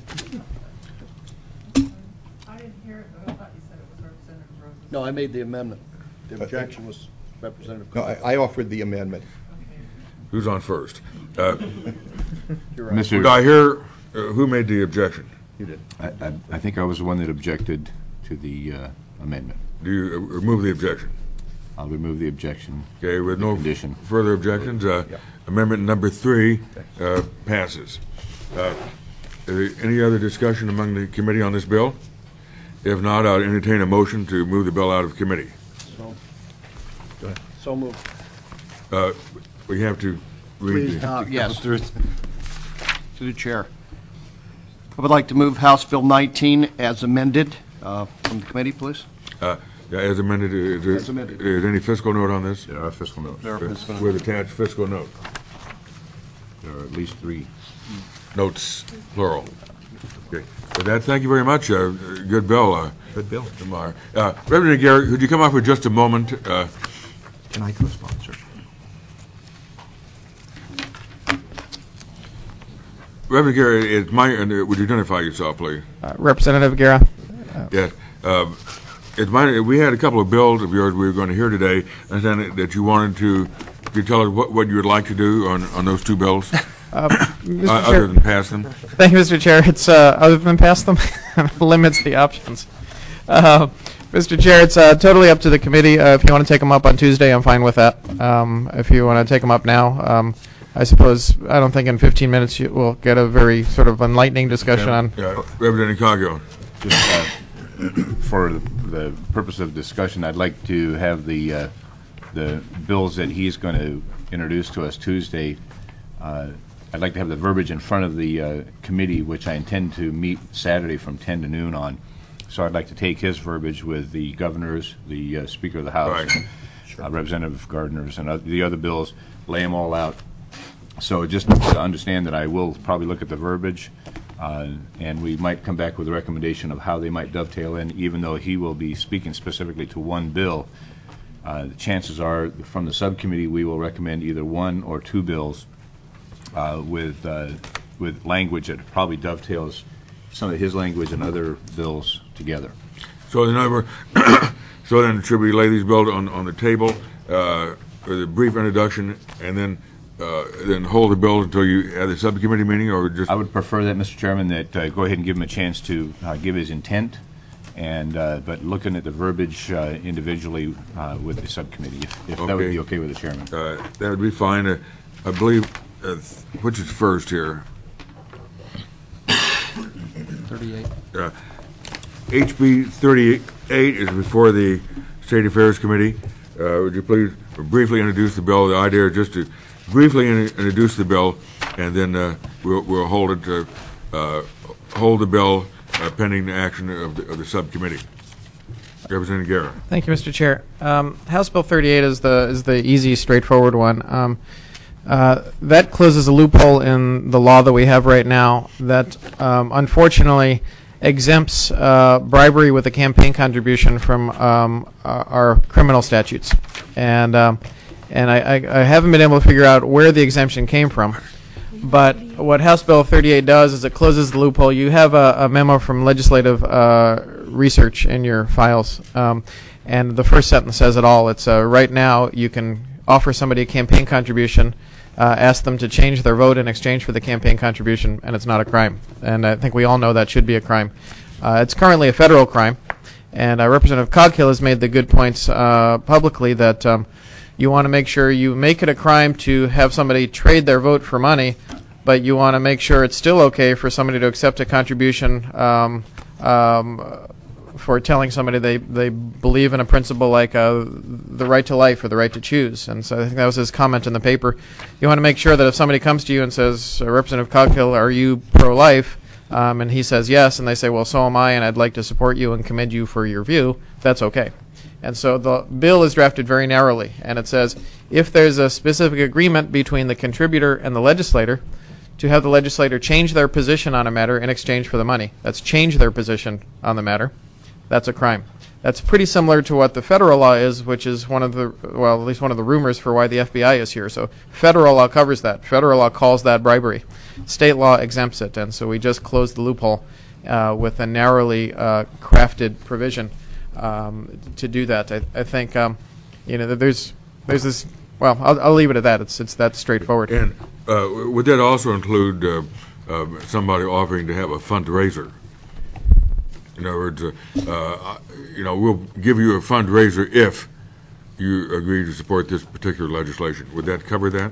I didn't hear it, but I thought you said it was Representative Rose. No, I made the amendment. The objection was Representative. No, I offered the amendment. Who's on first? You're right. Did I hear who made the objection? You did. I think I was the one that objected to the amendment. Do you remove the objection? I'll remove the objection. Okay, with no condition. Further objections, amendment number 3 passes. Is there any other discussion among the committee on this bill? If not, I'll entertain a motion to move the bill out of committee. Go ahead. So moved. We have to read yes. To the chair. I would like to move House Bill 19 as amended from the committee, please. As amended, is there any fiscal note on this? There are fiscal notes. With attached fiscal note. There are at least 3 notes, plural. Okay. With that, thank you very much. Good bill. Good bill. Representative Garrett, could you come up for just a moment? Can I co-sponsor? Reverend Garrett, it's would you identify yourself, please? Representative Guerra. Yes. We had a couple of bills of yours we were going to hear today, and then that you wanted to. Could you tell us what you would like to do on those 2 bills? Other than pass them? Thank you, Mr. Chair. It's other than pass them, limits the options. Mr. Chair, it's totally up to the committee. If you want to take them up on Tuesday, I'm fine with that. If you want to take them up now, I suppose, I don't think in 15 minutes we'll get a very sort of enlightening discussion on. Representative Cargill. For the purpose of discussion, I'd like to have the bills that he's going to introduce to us Tuesday. I'd like to have the verbiage in front of the committee, which I intend to meet Saturday from 10 to noon on. So I'd like to take his verbiage with the governors, the Speaker of the House, Representative Gardner's, and the other bills, lay them all out. So just to understand that I will probably look at the verbiage, and we might come back with a recommendation of how they might dovetail in, even though he will be speaking specifically to one bill. The chances are, from the subcommittee, we will recommend either 1 or 2 bills with language that probably dovetails some of his language and other bills together. So in other words, so then should we lay these bills on the table with a brief introduction and then hold the bills until you have the subcommittee meeting, or just? I would prefer that, Mr. Chairman, that go ahead and give him a chance to give his intent, and but looking at the verbiage individually with the subcommittee, if that would be okay with the chairman. That would be fine. I believe, which is first here? 38. HB 38 is before the State Affairs Committee. Would you please briefly introduce the bill? The idea is just to briefly introduce the bill, and then we'll hold it hold the bill pending the action of the subcommittee. Representative Guerra. Thank you, Mr. Chair. House Bill 38 is the easy, straightforward one. That closes a loophole in the law that we have right now that unfortunately exempts bribery with a campaign contribution from our criminal statutes. And I haven't been able to figure out where the exemption came from. But what House Bill 38 does is it closes the loophole. You have a memo from legislative research in your files, and the first sentence says it all. It's right now you can offer somebody a campaign contribution, ask them to change their vote in exchange for the campaign contribution, and it's not a crime. And I think we all know that should be a crime. It's currently a federal crime, and Representative Coghill has made the good points publicly that you want to make sure you make it a crime to have somebody trade their vote for money, but you want to make sure it's still okay for somebody to accept a contribution for telling somebody they believe in a principle like the right to life or the right to choose. And so I think that was his comment in the paper. You want to make sure that if somebody comes to you and says, Representative Coghill, are you pro-life? And he says yes, and they say, well, so am I, and I'd like to support you and commend you for your view, that's okay. And so the bill is drafted very narrowly, and it says if there's a specific agreement between the contributor and the legislator to have the legislator change their position on a matter in exchange for the money, that's change their position on the matter, that's a crime. That's pretty similar to what the federal law is, which is one of the, well, at least one of the rumors for why the FBI is here. So federal law covers that. Federal law calls that bribery. State law exempts it, and so we just closed the loophole with a narrowly crafted provision to do that. I think there's this. Well, I'll leave it at that. It's that straightforward. And would that also include somebody offering to have a fundraiser? In other words, we'll give you a fundraiser if you agree to support this particular legislation. Would that cover that?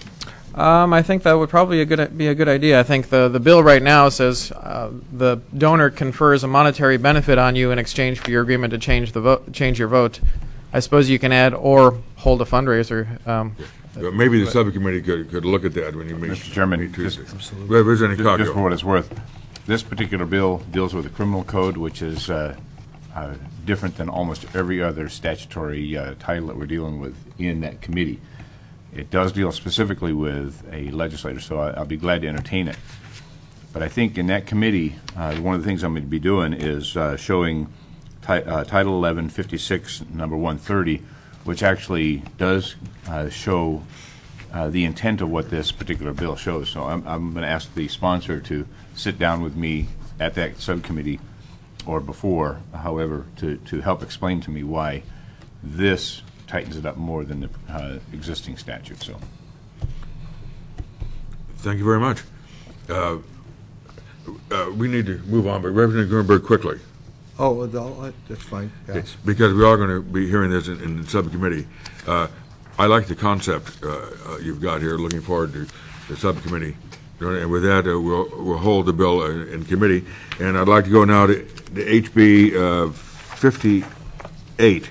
I think that would probably be a good idea. I think the bill right now says the donor confers a monetary benefit on you in exchange for your agreement to change your vote. I suppose you can add or hold a fundraiser. Maybe the subcommittee could look at that when you meet. Mr. Chairman, just for what it's worth, this particular bill deals with the criminal code, which is different than almost every other statutory title that we're dealing with in that committee. It does deal specifically with a legislator, so I'll be glad to entertain it. But I think in that committee, one of the things I'm going to be doing is showing Title 11, 56, number 130, which actually does show the intent of what this particular bill shows. So I'm going to ask the sponsor to sit down with me at that subcommittee or before, however, to help explain to me why this tightens it up more than the existing statute. So, thank you very much. We need to move on, but Representative Gruenberg, quickly. Oh, that's fine. Yes. Because we are going to be hearing this in the subcommittee. I like the concept you've got here. Looking forward to the subcommittee. And with that, we'll hold the bill in committee. And I'd like to go now to HB 58.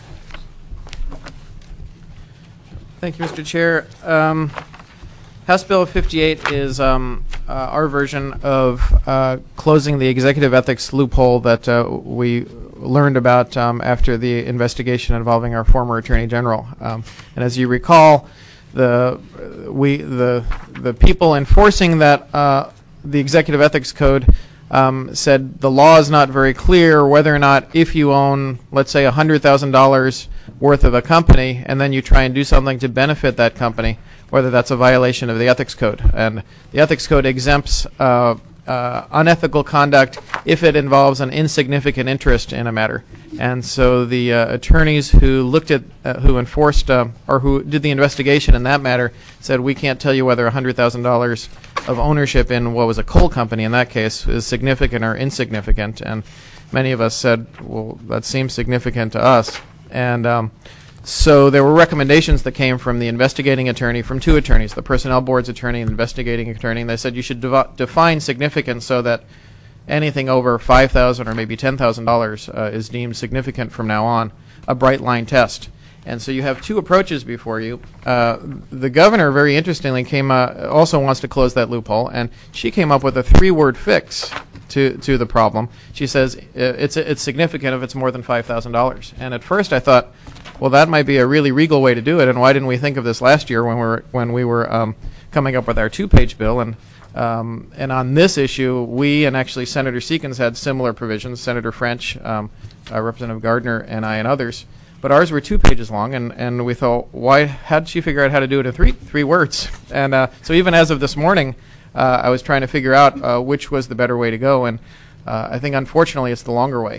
Thank you, Mr. Chair. House Bill 58 is our version of closing the executive ethics loophole that we learned about after the investigation involving our former Attorney General. And as you recall, the people enforcing that the executive ethics code said the law is not very clear whether or not if you own, let's say, $100,000 worth of a company and then you try and do something to benefit that company, whether that's a violation of the ethics code. And the ethics code exempts unethical conduct if it involves an insignificant interest in a matter. And so the attorneys who looked at, who enforced, or who did the investigation in that matter said, we can't tell you whether $100,000 of ownership in what was a coal company in that case is significant or insignificant. And many of us said, well, that seems significant to us. And so there were recommendations that came from the investigating attorney, from two attorneys, the personnel board's attorney and the investigating attorney, and they said you should define significance so that anything over $5,000 or maybe $10,000 is deemed significant from now on, a bright line test. And so you have two approaches before you. The governor, very interestingly, also wants to close that loophole, and she came up with a 3-word fix to the problem. She says it's significant if it's more than $5,000. And at first I thought, well, that might be a really regal way to do it, and why didn't we think of this last year when we were coming up with our 2-page bill? And on this issue, we and actually Senator Seekins had similar provisions, Senator French, Representative Gardner, and I and others. But ours were 2 pages long, and we thought, how did she figure out how to do it in three words? And so even as of this morning, I was trying to figure out which was the better way to go, and I think unfortunately it's the longer way.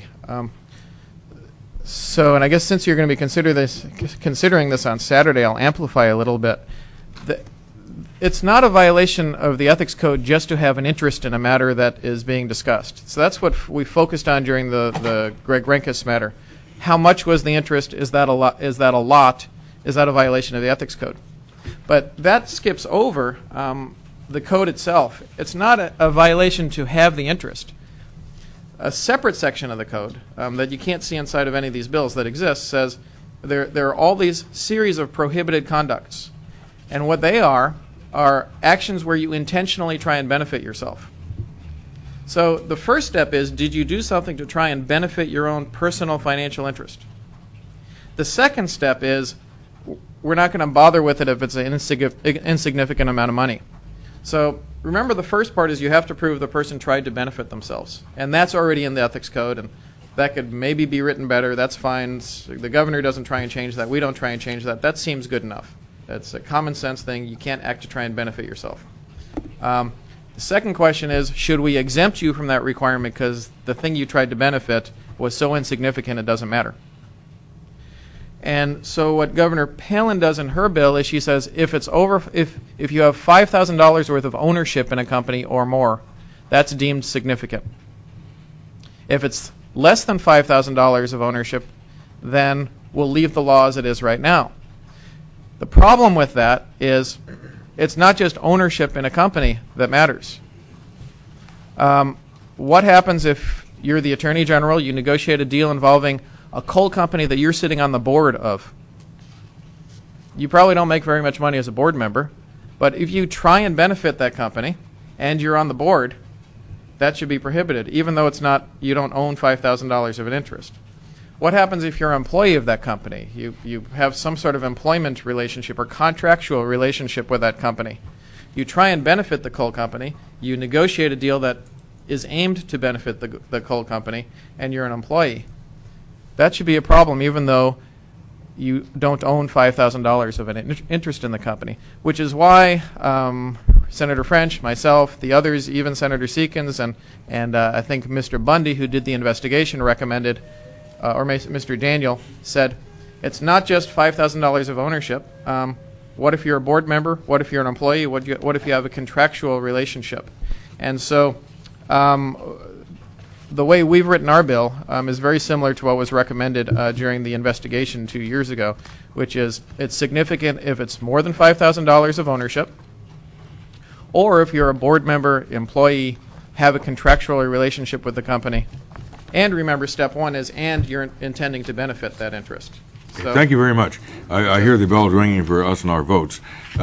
And I guess since you're going to be considering this on Saturday, I'll amplify a little bit. It's not a violation of the ethics code just to have an interest in a matter that is being discussed. So that's what we focused on during the Greg Rehnquist matter. How much was the interest? Is that a lot? Is that a violation of the ethics code? But that skips over the code itself. It's not a violation to have the interest. A separate section of the code that you can't see inside of any of these bills that exist says there are all these series of prohibited conducts. And what they are actions where you intentionally try and benefit yourself. So the first step is, did you do something to try and benefit your own personal financial interest? The second step is, we're not going to bother with it if it's an insignificant amount of money. So remember, the first part is you have to prove the person tried to benefit themselves. And that's already in the ethics code, and that could maybe be written better. That's fine. The governor doesn't try and change that. We don't try and change that. That seems good enough. That's a common sense thing. You can't act to try and benefit yourself. The second question is, should we exempt you from that requirement because the thing you tried to benefit was so insignificant it doesn't matter? And so what Governor Palin does in her bill is she says if you have $5,000 worth of ownership in a company or more, that's deemed significant. If it's less than $5,000 of ownership, then we'll leave the law as it is right now. The problem with that is it's not just ownership in a company that matters. What happens if you're the Attorney General, you negotiate a deal involving a coal company that you're sitting on the board of? You probably don't make very much money as a board member, but if you try and benefit that company and you're on the board, that should be prohibited, even though you don't own $5,000 of an interest. What happens if you're an employee of that company? You have some sort of employment relationship or contractual relationship with that company. You try and benefit the coal company. You negotiate a deal that is aimed to benefit the coal company, and you're an employee. That should be a problem, even though you don't own $5,000 of an interest in the company, which is why Senator French, myself, the others, even Senator Seekins, and I think Mr. Bundy, who did the investigation, recommended, or Mr. Daniel, said, it's not just $5,000 of ownership. What if you're a board member? What if you're an employee? What if you have a contractual relationship? And so the way we've written our bill is very similar to what was recommended during the investigation 2 years ago, which is it's significant if it's more than $5,000 of ownership, or if you're a board member, employee, have a contractual relationship with the company. And remember, step one is, and you're intending to benefit that interest. So, thank you very much. I hear the bells ringing for us and our votes.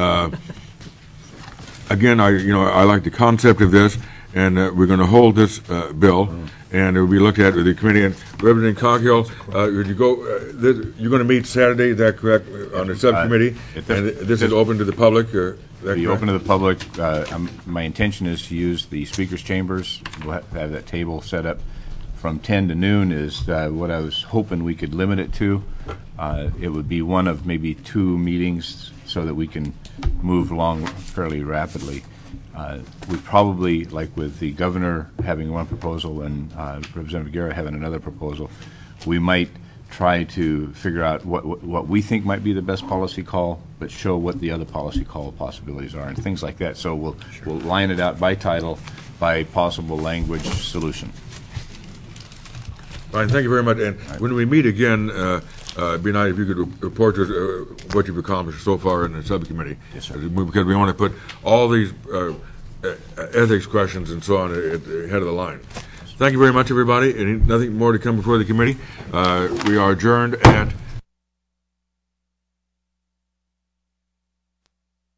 Again, I like the concept of this, and we're going to hold this bill, and it will be looked at with the committee. And Representative Coghill, you're going to meet Saturday, is that correct, on the subcommittee? And this is open to the public? Be open to the public. My intention is to use the speaker's chambers. We'll have that table set up from 10 to noon is what I was hoping we could limit it to. It would be one of maybe 2 meetings so that we can move along fairly rapidly. We probably, like with the governor having one proposal and Representative Guerra having another proposal, we might try to figure out what we think might be the best policy call, but show what the other policy call possibilities are and things like that. So we'll line it out by title, by possible language solution. Fine, thank you very much. And when we meet again, it'd be nice if you could report to us what you've accomplished so far in the subcommittee. Yes, sir. Because we want to put all these ethics questions and so on at the head of the line. Thank you very much, everybody. Nothing more to come before the committee. We are adjourned at